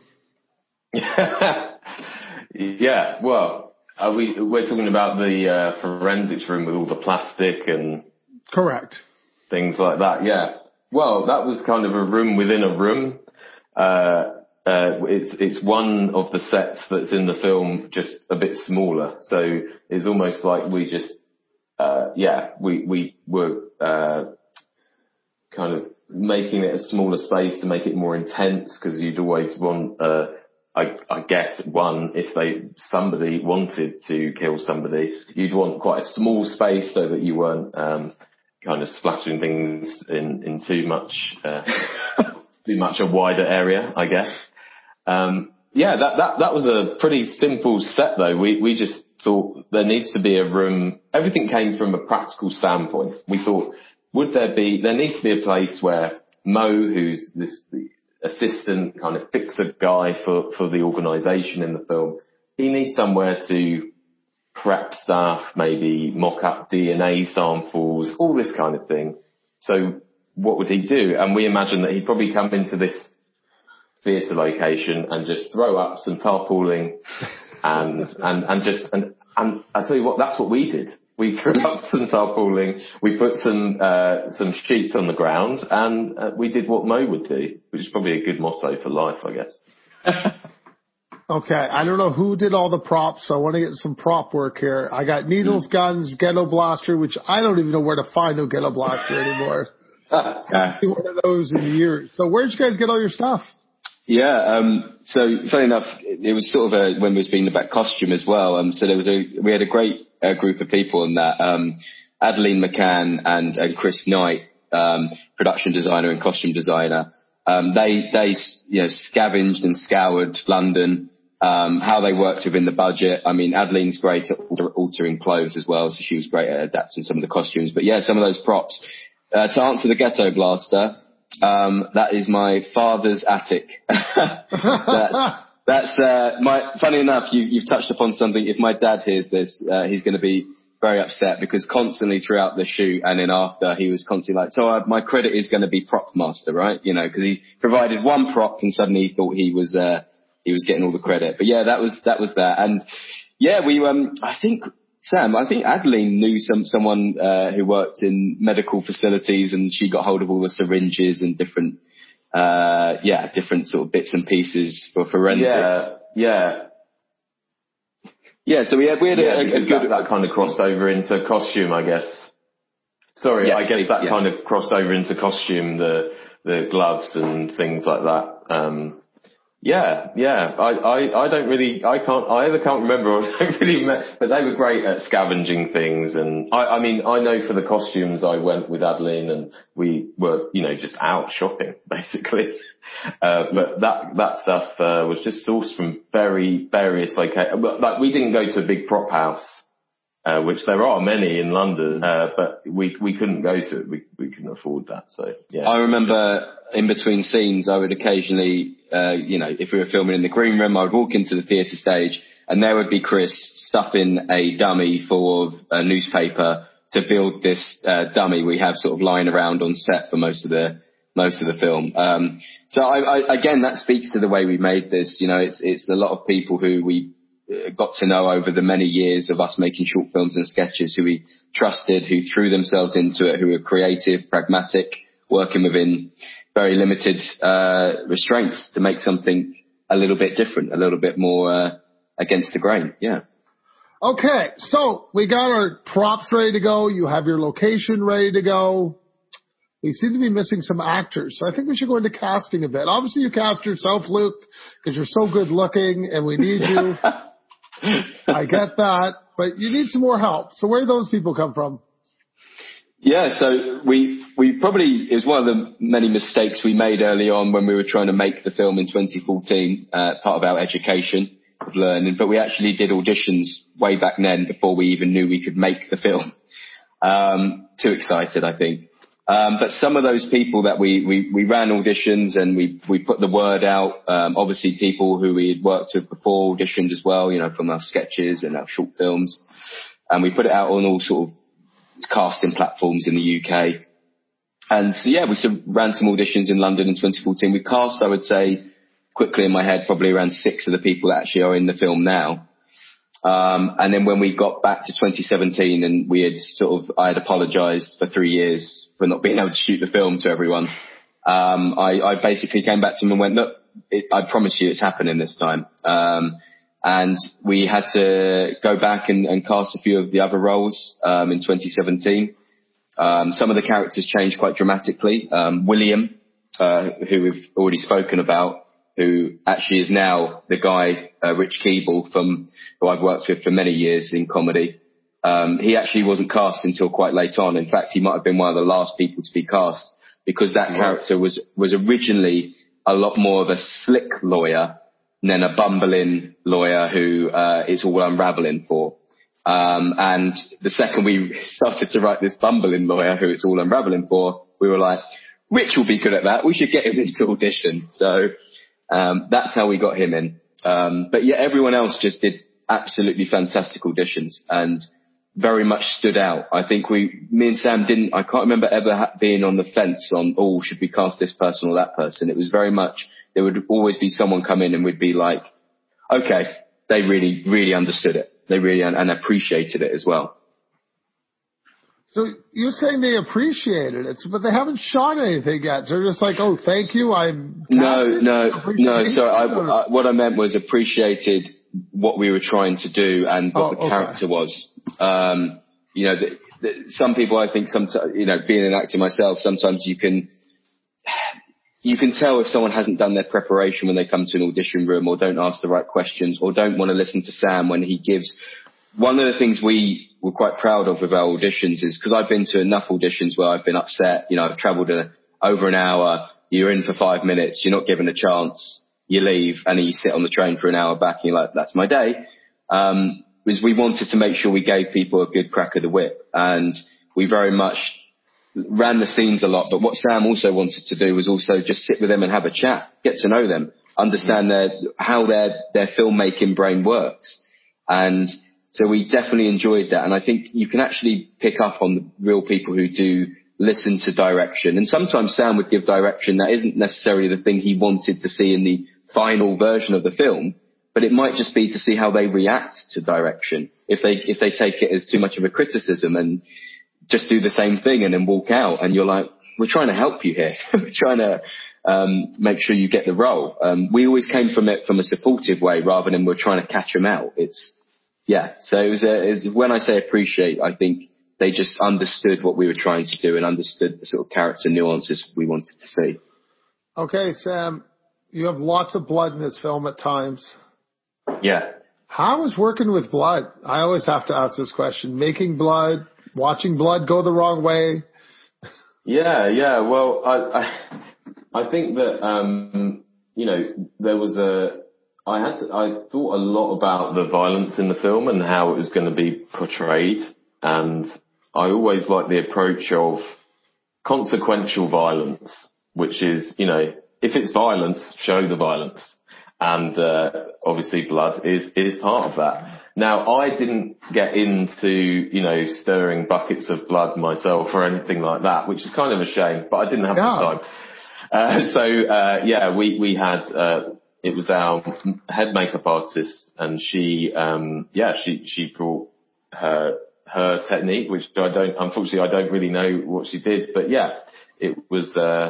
Yeah, well, are we, we're talking about the uh, forensics room with all the plastic and... Correct. Things like that, yeah. Well, that was kind of a room within a room. Uh, uh, it's, it's one of the sets that's in the film, just a bit smaller. So it's almost like we just, uh, yeah, we, we were, uh, kind of making it a smaller space to make it more intense, because you'd always want, uh, I, I guess one, if they, somebody wanted to kill somebody, you'd want quite a small space so that you weren't, um, kind of splashing things in, in too much, uh, too much a wider area, I guess. Um, yeah, that, that, that was a pretty simple set though. We, we just thought there needs to be a room. Everything came from a practical standpoint. We thought, would there be, there needs to be a place where Mo, who's this the assistant kind of fixer guy for, for the organization in the film, he needs somewhere to prep stuff, maybe mock up D N A samples, all this kind of thing. So what would he do? And we imagined that he'd probably come into this theatre location and just throw up some tarpaulin and, and, and just, and, and I tell you what, that's what we did. We threw up some tarpaulin, we put some, uh, some sheets on the ground, and uh, we did what Mo would do, which is probably a good motto for life, I guess. Okay, I don't know who did all the props, so I want to get some prop work here. I got needles, guns, ghetto blaster, which I don't even know where to find no ghetto blaster anymore. I haven't seen one of those in years. So where'd you guys get all your stuff? Yeah, um, so funny enough, it was sort of a, when we were speaking about costume as well. Um, so there was a, we had a great uh, group of people in that. Um, Adeline McCann and, and Chris Knight, um, production designer and costume designer. Um, they, they, you know, scavenged and scoured London. Um, how they worked within the budget. I mean, Adeline's great at alter, altering clothes as well, so she was great at adapting some of the costumes. But yeah, some of those props. Uh, to answer the ghetto blaster, um, that is my father's attic. so that's, that's uh, my. Funny enough, you, you've touched upon something. If my dad hears this, uh, he's going to be very upset, because constantly throughout the shoot and then after, he was constantly like, "So uh, my credit is going to be prop master, right?" You know, because he provided one prop and suddenly he thought he was. Uh, He was getting all the credit. But yeah, that was, that was that. And yeah, we, um, I think, Sam, I think Adeline knew some, someone, uh, who worked in medical facilities, and she got hold of all the syringes and different, uh, yeah, different sort of bits and pieces for forensics. Yeah. Yeah. Yeah. So we had, we had yeah, a, a good, that, that kind of crossed over into costume, I guess. Sorry, yes, I guess that yeah. kind of crossed over into costume, the, the gloves and things like that. Um, Yeah, yeah. I, I, I don't really, I can't, I either can't remember or don't really remember, but they were great at scavenging things. And I, I mean, I know for the costumes I went with Adeline and we were, you know, just out shopping basically. Uh, but that, that stuff, uh, was just sourced from very various locations. Like we didn't go to a big prop house. Uh, which there are many in London, uh, but we we couldn't go to it. We we couldn't afford that. So yeah. I remember in between scenes, I would occasionally, uh, you know, if we were filming in the green room, I would walk into the theatre stage, and there would be Chris stuffing a dummy full of a newspaper to build this uh, dummy we have sort of lying around on set for most of the most of the film. Um, so I, I, again, that speaks to the way we made this. You know, it's it's a lot of people who we got to know over the many years of us making short films and sketches, who we trusted, who threw themselves into it, who were creative, pragmatic, working within very limited uh, restraints to make something a little bit different, a little bit more uh, against the grain. Yeah. Okay, so we got our props ready to go. You have your location ready to go. We seem to be missing some actors, so I think we should go into casting a bit. Obviously, you cast yourself, Luke, because you're so good looking, and we need you. I get that, but you need some more help. So where do those people come from? Yeah, so we we probably, it was one of the many mistakes we made early on when we were trying to make the film in twenty fourteen, uh, part of our education of learning, but we actually did auditions way back then before we even knew we could make the film. Um, too excited, I think. Um, but some of those people that we, we, we ran auditions and we, we put the word out, um, obviously people who we had worked with before auditioned as well, you know, from our sketches and our short films. And we put it out on all sort of casting platforms in the U K. And so, yeah, we sort of ran some auditions in London in twenty fourteen. We cast, I would say, quickly in my head, probably around six of the people that actually are in the film now. Um, and then when we got back to twenty seventeen and we had sort of, I had apologized for three years for not being able to shoot the film to everyone. Um, I, I basically came back to them and went, look, it, I promise you it's happening this time. Um, and we had to go back and, and cast a few of the other roles, um, in twenty seventeen. Um, some of the characters changed quite dramatically. Um, William, uh, who we've already spoken about, who actually is now the guy, uh, Rich Keeble, from who I've worked with for many years in comedy. Um, he actually wasn't cast until quite late on. In fact, he might have been one of the last people to be cast because that yes. character was, was originally a lot more of a slick lawyer than a bumbling lawyer who, uh, is all unraveling for. Um, and the second we started to write this bumbling lawyer who it's all unraveling for, we were like, Rich will be good at that. We should get him into audition. So, Um, that's how we got him in. Um, but yeah, everyone else just did absolutely fantastic auditions and very much stood out. I think we, me and Sam didn't, I can't remember ever ha- being on the fence on, oh, should we cast this person or that person? It was very much, there would always be someone come in and we'd be like, okay, they really, really understood it. They really, and, and appreciated it as well. So you're saying they appreciated it, but they haven't shot anything yet. So they're just like, oh, thank you. I'm no, no, no. So I, I, what I meant was appreciated what we were trying to do and what oh, the okay. character was. Um, you know, the, the, some people, I think, sometimes, you know, being an actor myself, sometimes you can, you can tell if someone hasn't done their preparation when they come to an audition room or don't ask the right questions or don't want to listen to Sam when he gives. One of the things we were quite proud of with our auditions is because I've been to enough auditions where I've been upset, you know, I've travelled a, over an hour, you're in for five minutes, you're not given a chance, you leave, and then you sit on the train for an hour back and you're like, that's my day. Um, was we wanted to make sure we gave people a good crack of the whip, and we very much ran the scenes a lot. But what Sam also wanted to do was also just sit with them and have a chat, get to know them, understand their, how their, their filmmaking brain works. And so we definitely enjoyed that. And I think you can actually pick up on the real people who do listen to direction. And sometimes Sam would give direction that isn't necessarily the thing he wanted to see in the final version of the film, but it might just be to see how they react to direction. If they, if they take it as too much of a criticism and just do the same thing and then walk out, and you're like, we're trying to help you here. We're trying to um, make sure you get the role. Um, we always came from it from a supportive way rather than we're trying to catch them out. It's, yeah. So it was, a, it was when I say appreciate, I think they just understood what we were trying to do and understood the sort of character nuances we wanted to see. Okay, Sam, you have lots of blood in this film at times. Yeah. How is working with blood? I always have to ask this question. Making blood, watching blood go the wrong way. Yeah, yeah. Well, I, I, I think that, um, you know, there was a, I had to, I thought a lot about the violence in the film and how it was going to be portrayed. And I always like the approach of consequential violence, which is, you know, if it's violence, show the violence. And, uh, obviously blood is, is part of that. Now, I didn't get into, you know, stirring buckets of blood myself or anything like that, which is kind of a shame, but I didn't have yeah. the time. Uh, so, uh, yeah, we, we had, uh, it was our head makeup artist, and she, um, yeah, she, she brought her, her technique, which I don't, unfortunately, I don't really know what she did. But yeah, it was, uh,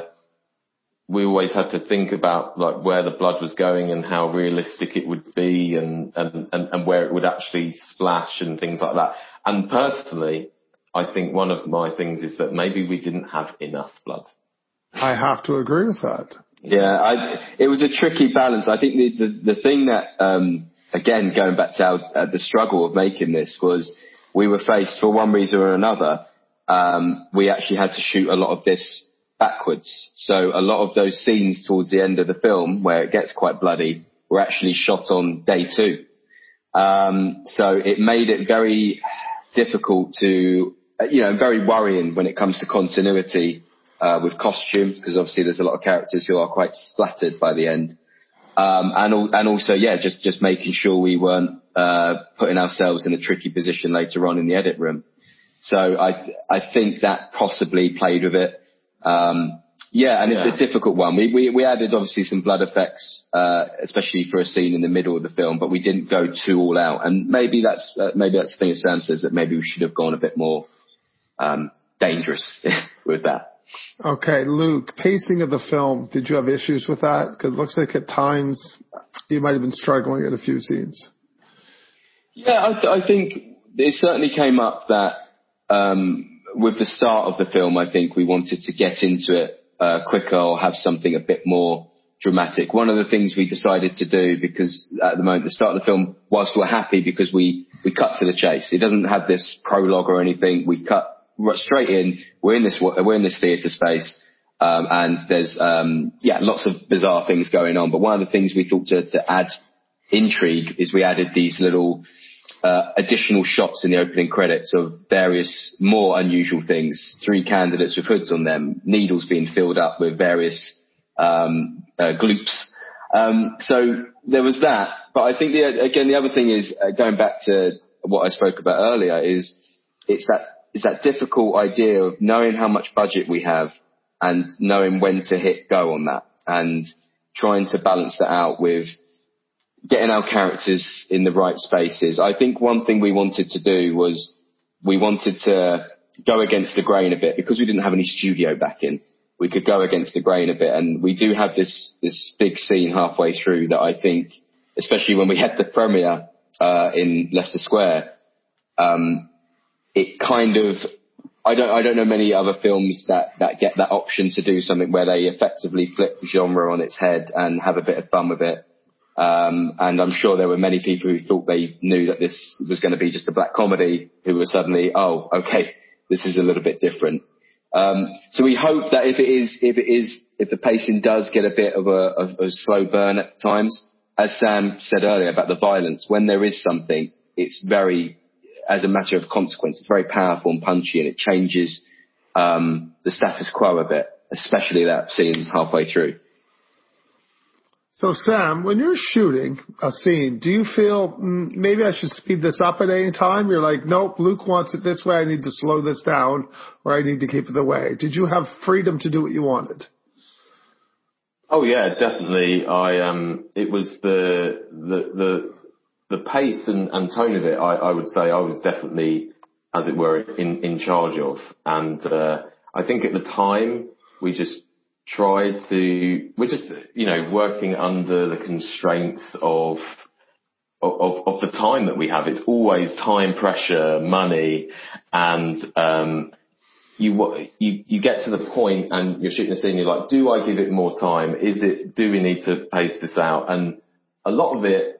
we always had to think about like where the blood was going and how realistic it would be and, and, and, and where it would actually splash and things like that. And personally, I think one of my things is that maybe we didn't have enough blood. I have to agree with that. Yeah, I, it was a tricky balance. I think the, the, the thing that, um, again, going back to our, uh, the struggle of making this was we were faced for one reason or another. Um, we actually had to shoot a lot of this backwards. So a lot of those scenes towards the end of the film where it gets quite bloody were actually shot on day two. Um, so it made it very difficult to, you know, very worrying when it comes to continuity uh, with costume, because obviously there's a lot of characters who are quite splattered by the end. Um, and, and also, yeah, just, just making sure we weren't uh, putting ourselves in a tricky position later on in the edit room. So I, I think that possibly played with it. Um, yeah, and yeah. It's a difficult one. We, we, we added obviously some blood effects, uh, especially for a scene in the middle of the film, but we didn't go too all out. And maybe that's, uh, maybe that's the thing that Sam says, that maybe we should have gone a bit more, um, dangerous with that. Okay, Luke, pacing of the film, did you have issues with that? Because it looks like at times you might have been struggling at a few scenes. Yeah, I, th- I think it certainly came up that, um, with the start of the film, I think we wanted to get into it uh, quicker or have something a bit more dramatic. One of the things we decided to do, because at the moment, the start of the film, whilst we're happy because we, we cut to the chase. It doesn't have this prologue or anything. We cut straight in. We're in this, we're in this theatre space. Um, and there's, um, yeah, lots of bizarre things going on. But one of the things we thought to, to add intrigue is we added these little, Uh, additional shots in the opening credits of various more unusual things. Three candidates with hoods on them, needles being filled up with various um, uh, gloops. Um, so there was that. But I think, the, again, the other thing is, uh, going back to what I spoke about earlier, is it's that, it's that difficult idea of knowing how much budget we have and knowing when to hit go on that, and trying to balance that out with getting our characters in the right spaces. I think one thing we wanted to do was we wanted to go against the grain a bit, because we didn't have any studio backing. We could go against the grain a bit, and we do have this this big scene halfway through that I think, especially when we had the premiere uh, in Leicester Square, um, it kind of, I don't I don't know many other films that that get that option to do something where they effectively flip the genre on its head and have a bit of fun with it. Um, and I'm sure there were many people who thought they knew that this was going to be just a black comedy, who were suddenly, oh, okay, this is a little bit different. Um, so we hope that if it is, if it is, if the pacing does get a bit of a, of a slow burn at times, as Sam said earlier about the violence, when there is something, it's very, as a matter of consequence, it's very powerful and punchy, and it changes um, the status quo a bit, especially that scene halfway through. So, Sam, when you're shooting a scene, do you feel mm, maybe I should speed this up at any time? You're like, nope, Luke wants it this way. I need to slow this down, or I need to keep it away. Did you have freedom to do what you wanted? Oh yeah, definitely. I um, it was the the the the pace and, and tone of it. I, I would say I was definitely, as it were, in in charge of. And uh, I think at the time we just tried to, we're just, you know, working under the constraints of, of, of the time that we have. It's always time pressure, money, and, um, you, you, you get to the point and you're shooting a scene, you're like, do I give it more time? Is it, do we need to pace this out? And a lot of it,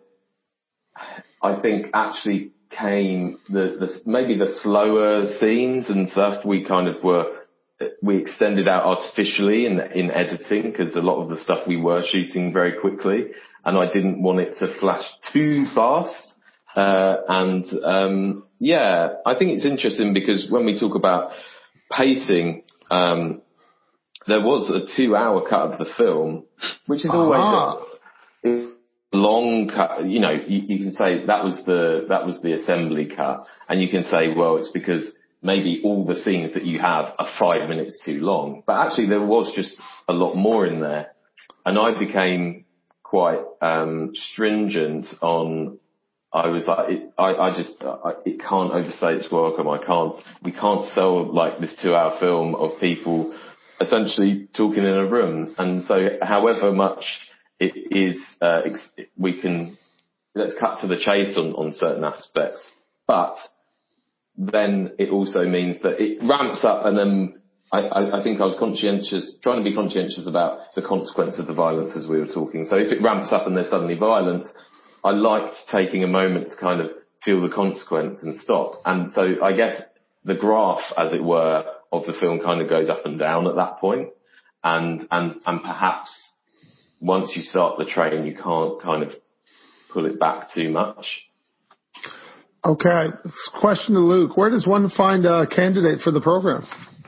I think, actually came, the, the, maybe the slower scenes and stuff, we kind of were, we extended out artificially in in editing, because a lot of the stuff we were shooting very quickly, and I didn't want it to flash too fast. Uh, and um, yeah, I think it's interesting because when we talk about pacing, um, there was a two-hour cut of the film, which is always uh-huh. a long cut. You know, you, you can say that was the that was the assembly cut, and you can say, well, it's because maybe all the scenes that you have are five minutes too long. But actually there was just a lot more in there. And I became quite um, stringent on I was like, it, I, I just, I, it can't overstay its welcome. I can't, we can't sell like this two hour film of people essentially talking in a room. And so however much it is, uh, we can, let's cut to the chase on, on certain aspects, but then it also means that it ramps up, and then I, I, I think I was conscientious, trying to be conscientious about the consequence of the violence as we were talking. So if it ramps up and there's suddenly violence, I liked taking a moment to kind of feel the consequence and stop. And so I guess the graph, as it were, of the film kind of goes up and down at that point. And, and, and perhaps once you start the train, you can't kind of pull it back too much. Okay. Question to Luke. Where does one find a candidate for the program?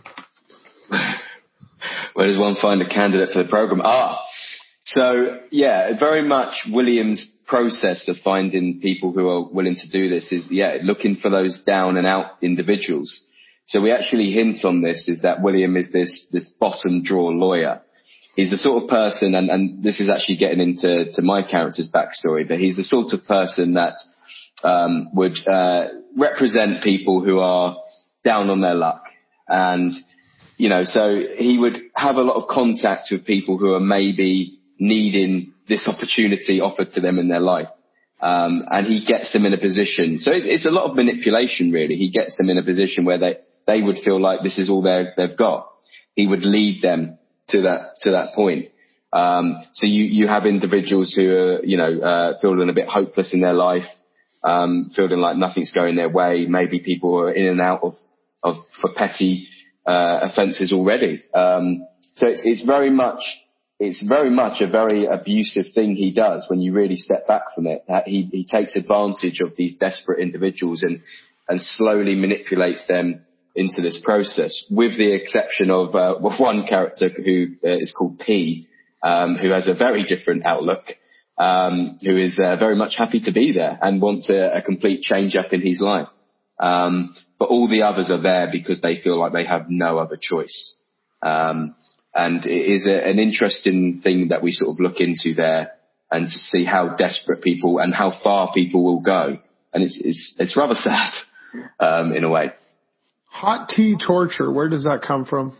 Where does one find a candidate for the program? Ah, so yeah, very much William's process of finding people who are willing to do this is, yeah, looking for those down and out individuals. So we actually hint on this, is that William is this, this bottom drawer lawyer. He's the sort of person, and, and this is actually getting into to my character's backstory, but he's the sort of person that um, would uh, represent people who are down on their luck. And, you know, so he would have a lot of contact with people who are maybe needing this opportunity offered to them in their life. Um, and he gets them in a position. So it's, it's a lot of manipulation, really. He gets them in a position where they, they would feel like this is all they've got. He would lead them to that, to that point. Um, so you, you have individuals who are, you know, uh, feeling a bit hopeless in their life, um, feeling like nothing's going their way. Maybe people are in and out of, of, for petty, uh, offences already. Um, so it's, it's very much, it's very much a very abusive thing he does when you really step back from it. He, he takes advantage of these desperate individuals and, and slowly manipulates them into this process, with the exception of uh, one character who uh, is called P, um, who has a very different outlook, um, who is uh, very much happy to be there and wants a, a complete change up in his life. Um, but all the others are there because they feel like they have no other choice. Um, and it is a, an interesting thing that we sort of look into there, and to see how desperate people and how far people will go. And it's, it's, it's rather sad, um, in a way. Hot tea torture, where does that come from?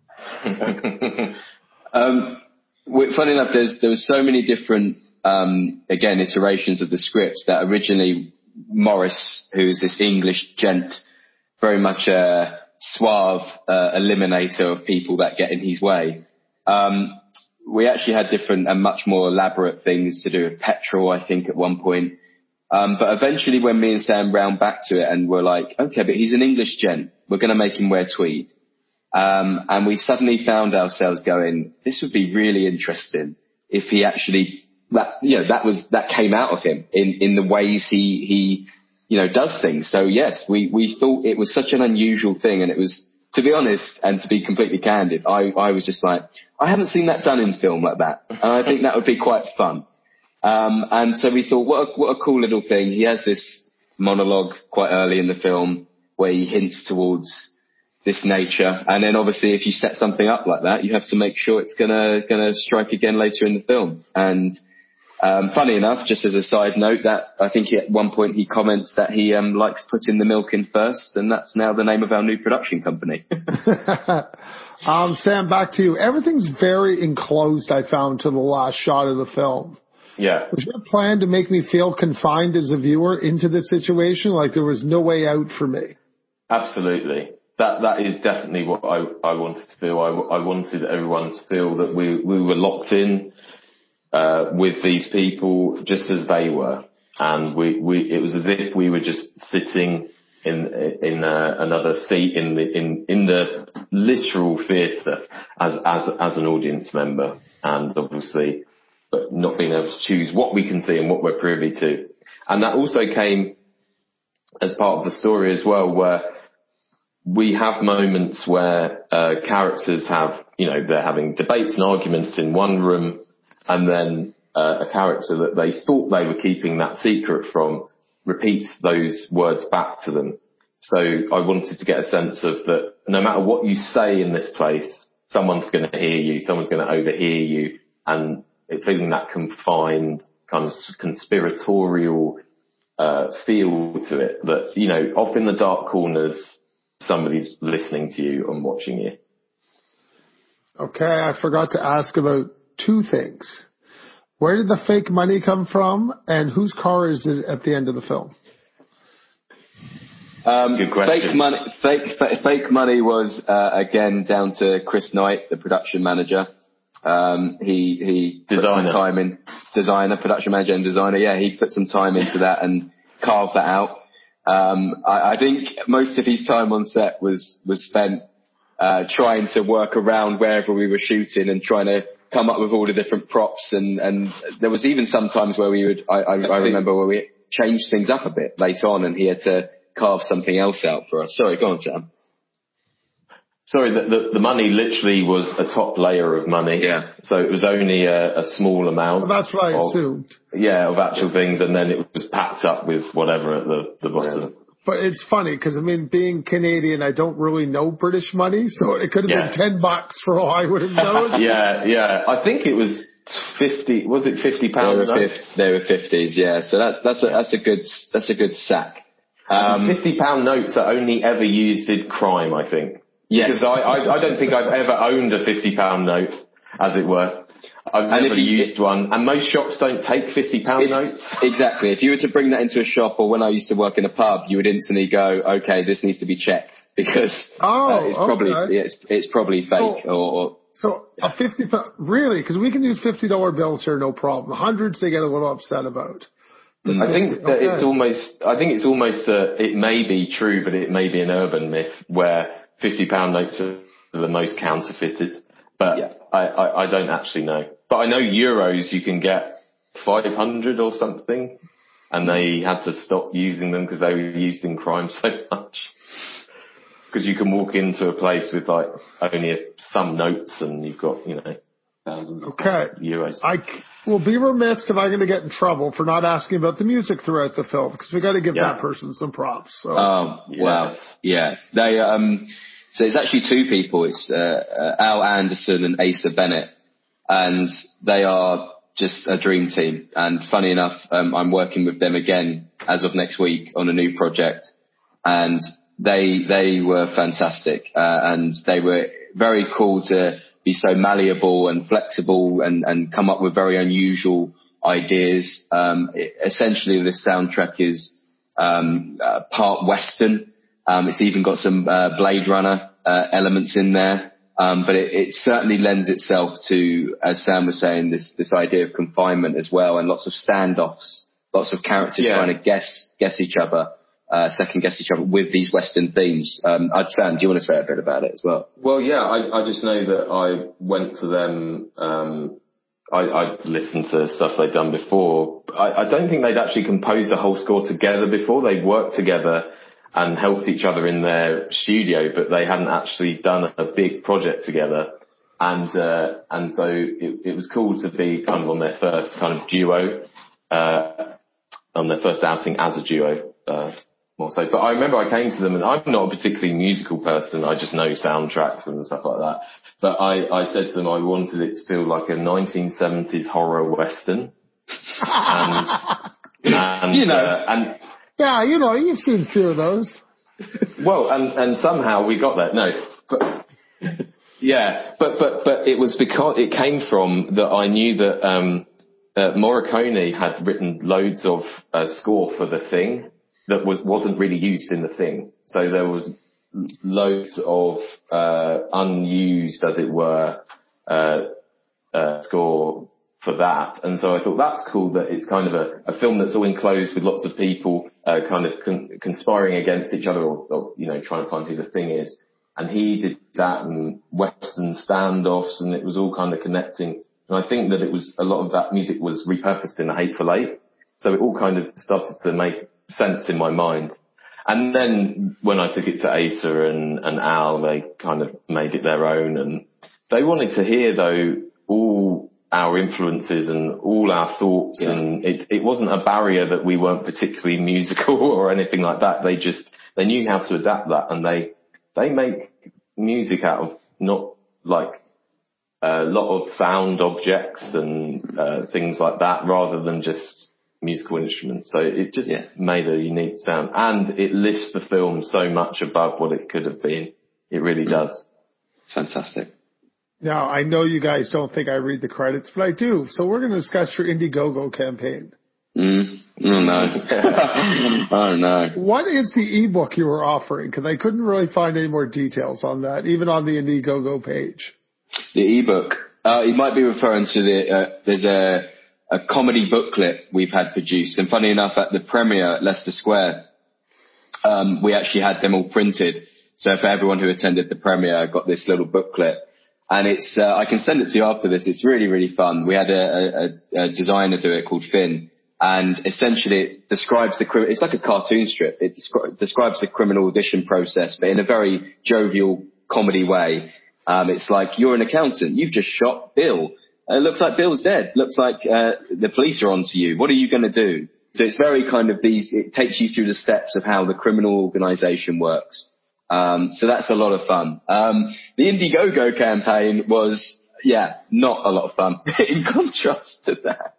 um, funny enough, there's, there was so many different, um, again, iterations of the script that originally Morris, who's this English gent, very much a suave uh, eliminator of people that get in his way. Um, we actually had different and much more elaborate things to do with petrol, I think, at one point. Um, but eventually when me and Sam round back to it and we're like, okay, but he's an English gent, we're going to make him wear tweed. Um, and we suddenly found ourselves going, this would be really interesting if he actually, that, you know, that was, that came out of him in, in the ways he, he, you know, does things. So yes, we, we thought it was such an unusual thing. And it was, to be honest, and to be completely candid, I, I was just like, I haven't seen that done in film like that. And I think that would be quite fun. Um, and so we thought, what a, what a cool little thing. He has this monologue quite early in the film where he hints towards this nature. And then obviously if you set something up like that, you have to make sure it's gonna, gonna strike again later in the film. And, um, funny enough, just as a side note, that I think he, at one point he comments that he, um, likes putting the milk in first, and that's now the name of our new production company. um, Sam, back to you. Everything's very enclosed, I found, to the last shot of the film. Yeah. Was your plan to make me feel confined as a viewer into this situation? Like there was no way out for me? Absolutely. That, that is definitely what I, I wanted to feel. I, I wanted everyone to feel that we, we were locked in, uh, with these people just as they were. And we, we, it was as if we were just sitting in, in, uh, another seat in the, in, in the literal theatre as, as, as an audience member. And obviously, but not being able to choose what we can see and what we're privy to. And that also came as part of the story as well, where we have moments where uh, characters have, you know, they're having debates and arguments in one room, and then uh, a character that they thought they were keeping that secret from repeats those words back to them. So I wanted to get a sense of that no matter what you say in this place, someone's going to hear you, someone's going to overhear you, and feeling that confined, kind of conspiratorial uh, feel to it that, you know, off in the dark corners, somebody's listening to you and watching you. Okay, I forgot to ask about two things. Where did the fake money come from, and whose car is it at the end of the film? Um, Good question. Fake money, fake, fake, fake money was, uh, again, down to Chris Knight, the production manager. Um, he, he put some time in, designer, production manager and designer. Yeah, he put some time into that and carved that out. Um, I, I think most of his time on set was, was spent, uh, trying to work around wherever we were shooting and trying to come up with all the different props. And, and there was even some times where we would, I, I, I remember where we changed things up a bit later on and he had to carve something else out for us. Sorry, go on, Sam. Sorry, the, the, the money literally was a top layer of money. Yeah. So it was only a, a small amount. Well, that's what I of, assumed. Yeah, of actual things, and then it was packed up with whatever at the, the bottom. Yeah. But it's funny because, I mean, being Canadian, I don't really know British money, so it could have Yeah. been ten bucks for all I would have known. yeah, yeah. I think it was fifty. Was it fifty pounds? They were, fifty, they were fifties, yeah. So that's that's a that's a good that's a good sack. Um, fifty pound notes are only ever used in crime, I think. Yes. Because I, I, I don't think I've ever owned a fifty pound note, as it were. I've And never if you- used one, and most shops don't take fifty pound If- notes. Exactly. If you were to bring that into a shop, or when I used to work in a pub, you would instantly go, okay, this needs to be checked because Oh, uh, it's probably okay. it's it's probably fake. So- or, or So a fifty, really? Because we can use fifty dollar bills here, no problem. Hundreds, they get a little upset about. But I think fifty, that okay. it's almost, I think it's almost, uh, it may be true, but it may be an urban myth where fifty pound notes are the most counterfeited. But Yeah. I, I, I don't actually know. But I know euros you can get five hundred or something, and they had to stop using them because they were used in crime so much. Because you can walk into a place with like only a, some notes and you've got, you know, thousands Okay. of euros. I c- will be remiss if I'm going to get in trouble for not asking about the music throughout the film, because we got to give Yeah. that person some props. So. Um, Yes. wow. Yeah. They, um, so it's actually two people. It's, uh, uh, Al Anderson and Asa Bennett, and they are just a dream team. And funny enough, um, I'm working with them again as of next week on a new project, and they, they were fantastic. Uh, and they were very cool to be so malleable and flexible and, and come up with very unusual ideas. Um, it, essentially this soundtrack is, um, uh, part Western. Um, it's even got some, uh, Blade Runner, uh, elements in there. Um, but it, it certainly lends itself to, as Sam was saying, this, this idea of confinement as well, and lots of standoffs, lots of characters Yeah. trying to guess, guess each other, uh, second guess each other with these Western themes. Um, I'd, Sam, do you want to say a bit about it as well? Well, yeah, I, I just know that I went to them, um, I, I listened to stuff they'd done before. I, I don't think they'd actually composed a whole score together before. They'd worked together and helped each other in their studio, but they hadn't actually done a big project together. And, uh, and so it, it was cool to be kind of on their first kind of duo, uh, on their first outing as a duo, uh, more so. But I remember I came to them, and I'm not a particularly musical person. I just know soundtracks and stuff like that. But I, I said to them I wanted it to feel like a nineteen seventies horror western. and, and, You know. uh, and, Yeah, you know, you've seen a few of those. well, and, and somehow we got that. No, but yeah, but, but, but it was because it came from that I knew that, um, uh, Morricone had written loads of, uh, score for The Thing that was, wasn't really used in The Thing. So there was loads of, uh, unused, as it were, uh, uh, score for that. And so I thought that's cool that it's kind of a, a film that's all enclosed with lots of people, uh, kind of con- conspiring against each other, or, or, you know, trying to find who The Thing is. And he did that, and Western standoffs, and it was all kind of connecting. And I think that it was, a lot of that music was repurposed in The Hateful Eight. So it all kind of started to make sense in my mind. And then when I took it to Asa and, and Al, they kind of made it their own, and they wanted to hear, though, all our influences and all our thoughts. Yeah. And it, it wasn't a barrier that we weren't particularly musical or anything like that. They just, they knew how to adapt that, and they, they make music out of not like a lot of found objects and uh, things like that, rather than just musical instruments. So it just yeah. made a unique sound, and it lifts the film so much above what it could have been. It really does. It's fantastic. Now, I know you guys don't think I read the credits, but I do. So we're going to discuss your Indiegogo campaign. Mm. Oh, no. Oh, no. What is the ebook you were offering? Because I couldn't really find any more details on that, even on the Indiegogo page. The ebook. Uh, you might be referring to the, uh, there's a, a comedy booklet we've had produced. And funny enough, at the premiere at Leicester Square, um, we actually had them all printed. So for everyone who attended the premiere, I got this little booklet. And it's, uh, I can send it to you after this. It's really, really fun. We had a, a, a designer do it called Finn. And essentially it describes the, it's like a cartoon strip. It descri- describes the criminal audition process, but in a very jovial comedy way. Um, it's like, you're an accountant. You've just shot Bill. Uh, it looks like Bill's dead. Looks like, uh, the police are onto you. What are you going to do? So it's very kind of these, it takes you through the steps of how the criminal organization works. Um, so that's a lot of fun. Um, the Indiegogo campaign was, yeah, not a lot of fun in contrast to that.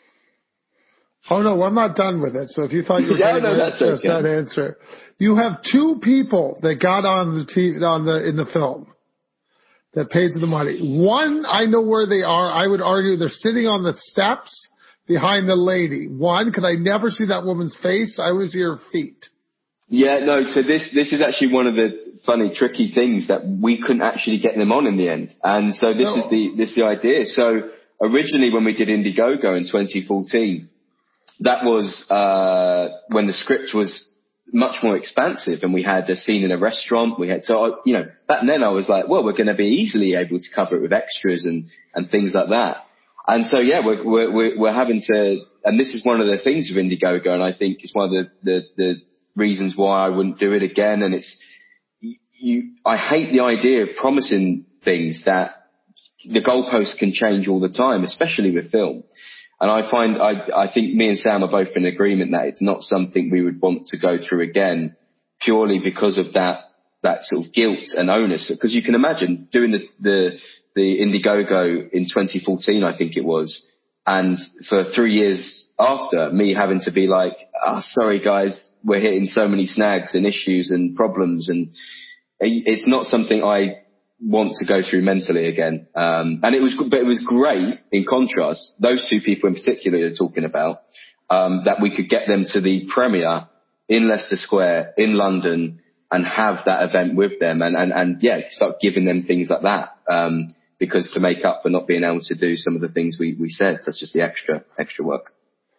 Oh no, I'm not done with it. So if you thought you were yeah, going no, to that's just okay. that answer, you have two people that got on the T V, on the in the film that paid for the money. One, I know where they are. I would argue they're sitting on the steps behind the lady. One, because I never see that woman's face. I always see her feet. Yeah, no. So this this is actually one of the funny, tricky things that we couldn't actually get them on in the end. And so this No. is the this is the idea. So originally, when we did Indiegogo in twenty fourteen. That was uh, when the script was much more expansive, and we had a scene in a restaurant. We had so you know back then I was like, well, we're going to be easily able to cover it with extras and and things like that. And so yeah, we're we're we're having to, and this is one of the things of Indiegogo, and I think it's one of the the, the reasons why I wouldn't do it again. And it's you, I hate the idea of promising things that the goalposts can change all the time, especially with film. And I find, I, I think me and Sam are both in agreement that it's not something we would want to go through again purely because of that, that sort of guilt and onus. Because you can imagine doing the, the, the Indiegogo in twenty fourteen, I think it was. And for three years after, me having to be like, oh, sorry guys, we're hitting so many snags and issues and problems. And it's not something I want to go through mentally again. Um, and it was, but it was great in contrast, those two people in particular you're talking about, um, that we could get them to the premiere in Leicester Square in London and have that event with them and, and, and yeah, start giving them things like that. Um, because to make up for not being able to do some of the things we, we said, such as the extra, extra work.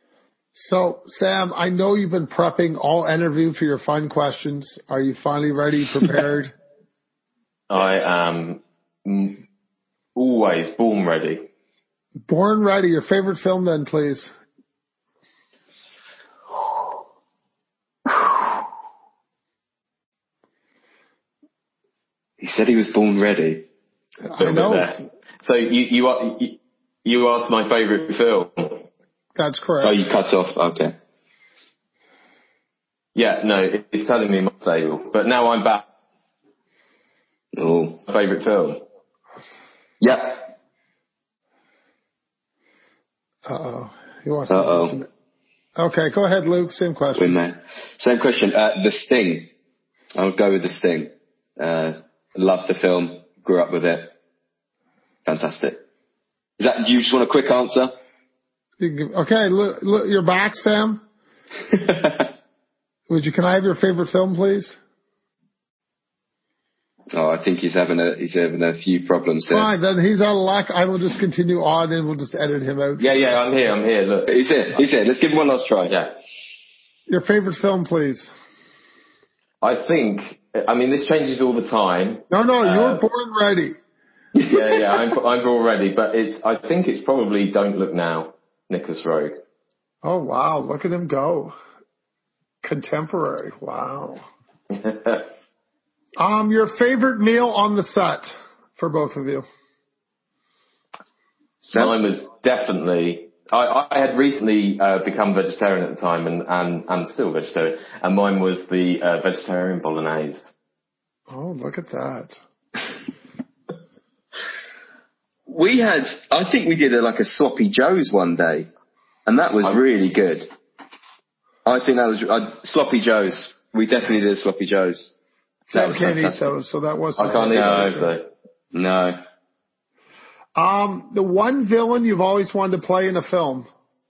So Sam, I know you've been prepping all interview for your fun questions. Are you finally ready, prepared? I am always born ready. Born ready. Your favorite film then, please. He said he was born ready. I know. So you, you, you, you asked my favorite film. That's correct. Oh, you cut off. Okay. Yeah, no, it's telling me my stable. But now I'm back. Oh. Favorite film? Yeah. Uh-oh. He wants Uh-oh. to listen. Okay, go ahead, Luke. Same question. Win, Same question. Uh, The Sting. I'll go with The Sting. Uh, loved the film. Grew up with it. Fantastic. Is that, do you just want a quick answer? Okay, look, look, you're back, Sam. Would you? Can I have your favorite film, please? Oh, I think he's having a he's having a few problems here. Fine, then he's out of luck. I will just continue on, and we'll just edit him out. Yeah, yeah, I'm here. I'm here. Look, he's here. He's here. Let's give him one last try. Yeah. Your favorite film, please. I think. I mean, this changes all the time. No, no, uh, you're born ready. Yeah, yeah, I'm I'm born ready, but it's. I think it's probably Don't Look Now, Nicholas Roeg. Oh wow, look at him go. Contemporary. Wow. Um, your favorite meal on the set for both of you? Mine was definitely. I, I had recently uh, become vegetarian at the time, and and I'm still vegetarian. And mine was the uh, vegetarian bolognese. Oh, look at that. We had. I think we did a, like a sloppy joes one day. And that was really good. I think that was uh, Sloppy Joes. We definitely did Sloppy Joes. Sam can't eat those, so that wasn't. I can't eat those, though. No. Um, the one villain you've always wanted to play in a film?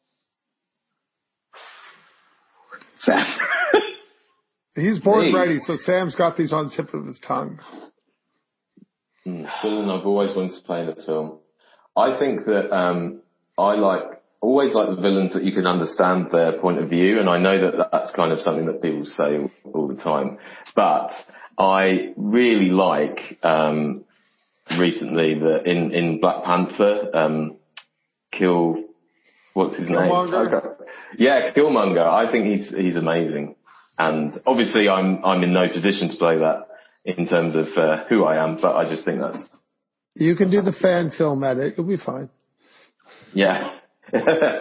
Sam. He's born Me? ready, so Sam's got these on the tip of his tongue. Mm, villain I've always wanted to play in a film. I think that um, I like always like the villains that you can understand their point of view, and I know that that's kind of something that people say all, all the time. But I really like um, recently that in in Black Panther, um, Kill, what's his Killmonger? name? Okay. Yeah, Killmonger. I think he's he's amazing, and obviously I'm I'm in no position to play that in terms of uh, who I am, but I just think that's. You can do the fan film edit. You'll be fine. Yeah. uh,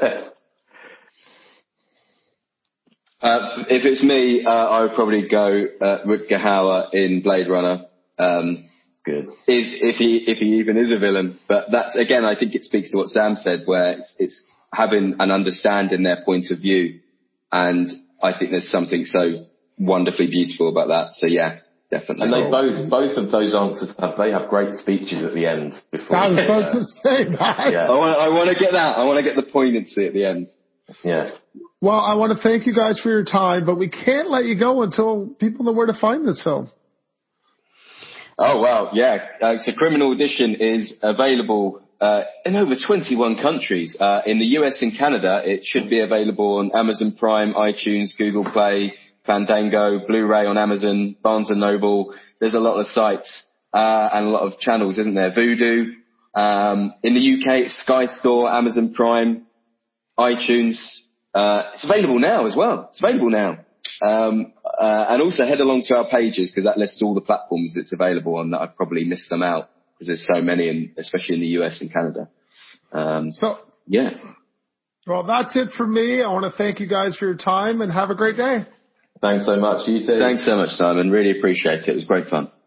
if it's me, uh, I would probably go uh, Rutger Hauer in Blade Runner. Um, Good. If, if he if he even is a villain, but that's again, I think it speaks to what Sam said, where it's, it's having an understanding their point of view, and I think there's something so wonderfully beautiful about that. So yeah, definitely. And they both both of those answers have they have great speeches at the end. Before I was supposed to say that. Yeah. I want I want to get that. I want to get the poignancy at the end. Yeah. Well, I want to thank you guys for your time, but we can't let you go until people know where to find this film. Oh wow, yeah. Uh, so Criminal Audition is available uh, in over twenty-one countries. Uh, in the U S and Canada, it should be available on Amazon Prime, iTunes, Google Play, Fandango, Blu-ray on Amazon, Barnes and Noble. There's a lot of sites uh, and a lot of channels, isn't there? Vudu. Um, in the U K, it's Sky Store, Amazon Prime, iTunes. Uh, it's available now as well. It's available now. Um, uh, and also head along to our pages because that lists all the platforms it's available on that I've probably missed some out because there's so many, in, especially in the U S and Canada. Um, So, yeah. well, that's it for me. I want to thank you guys for your time and have a great day. Thanks so much. You too. Thanks so much, Simon. Really appreciate it. It was great fun.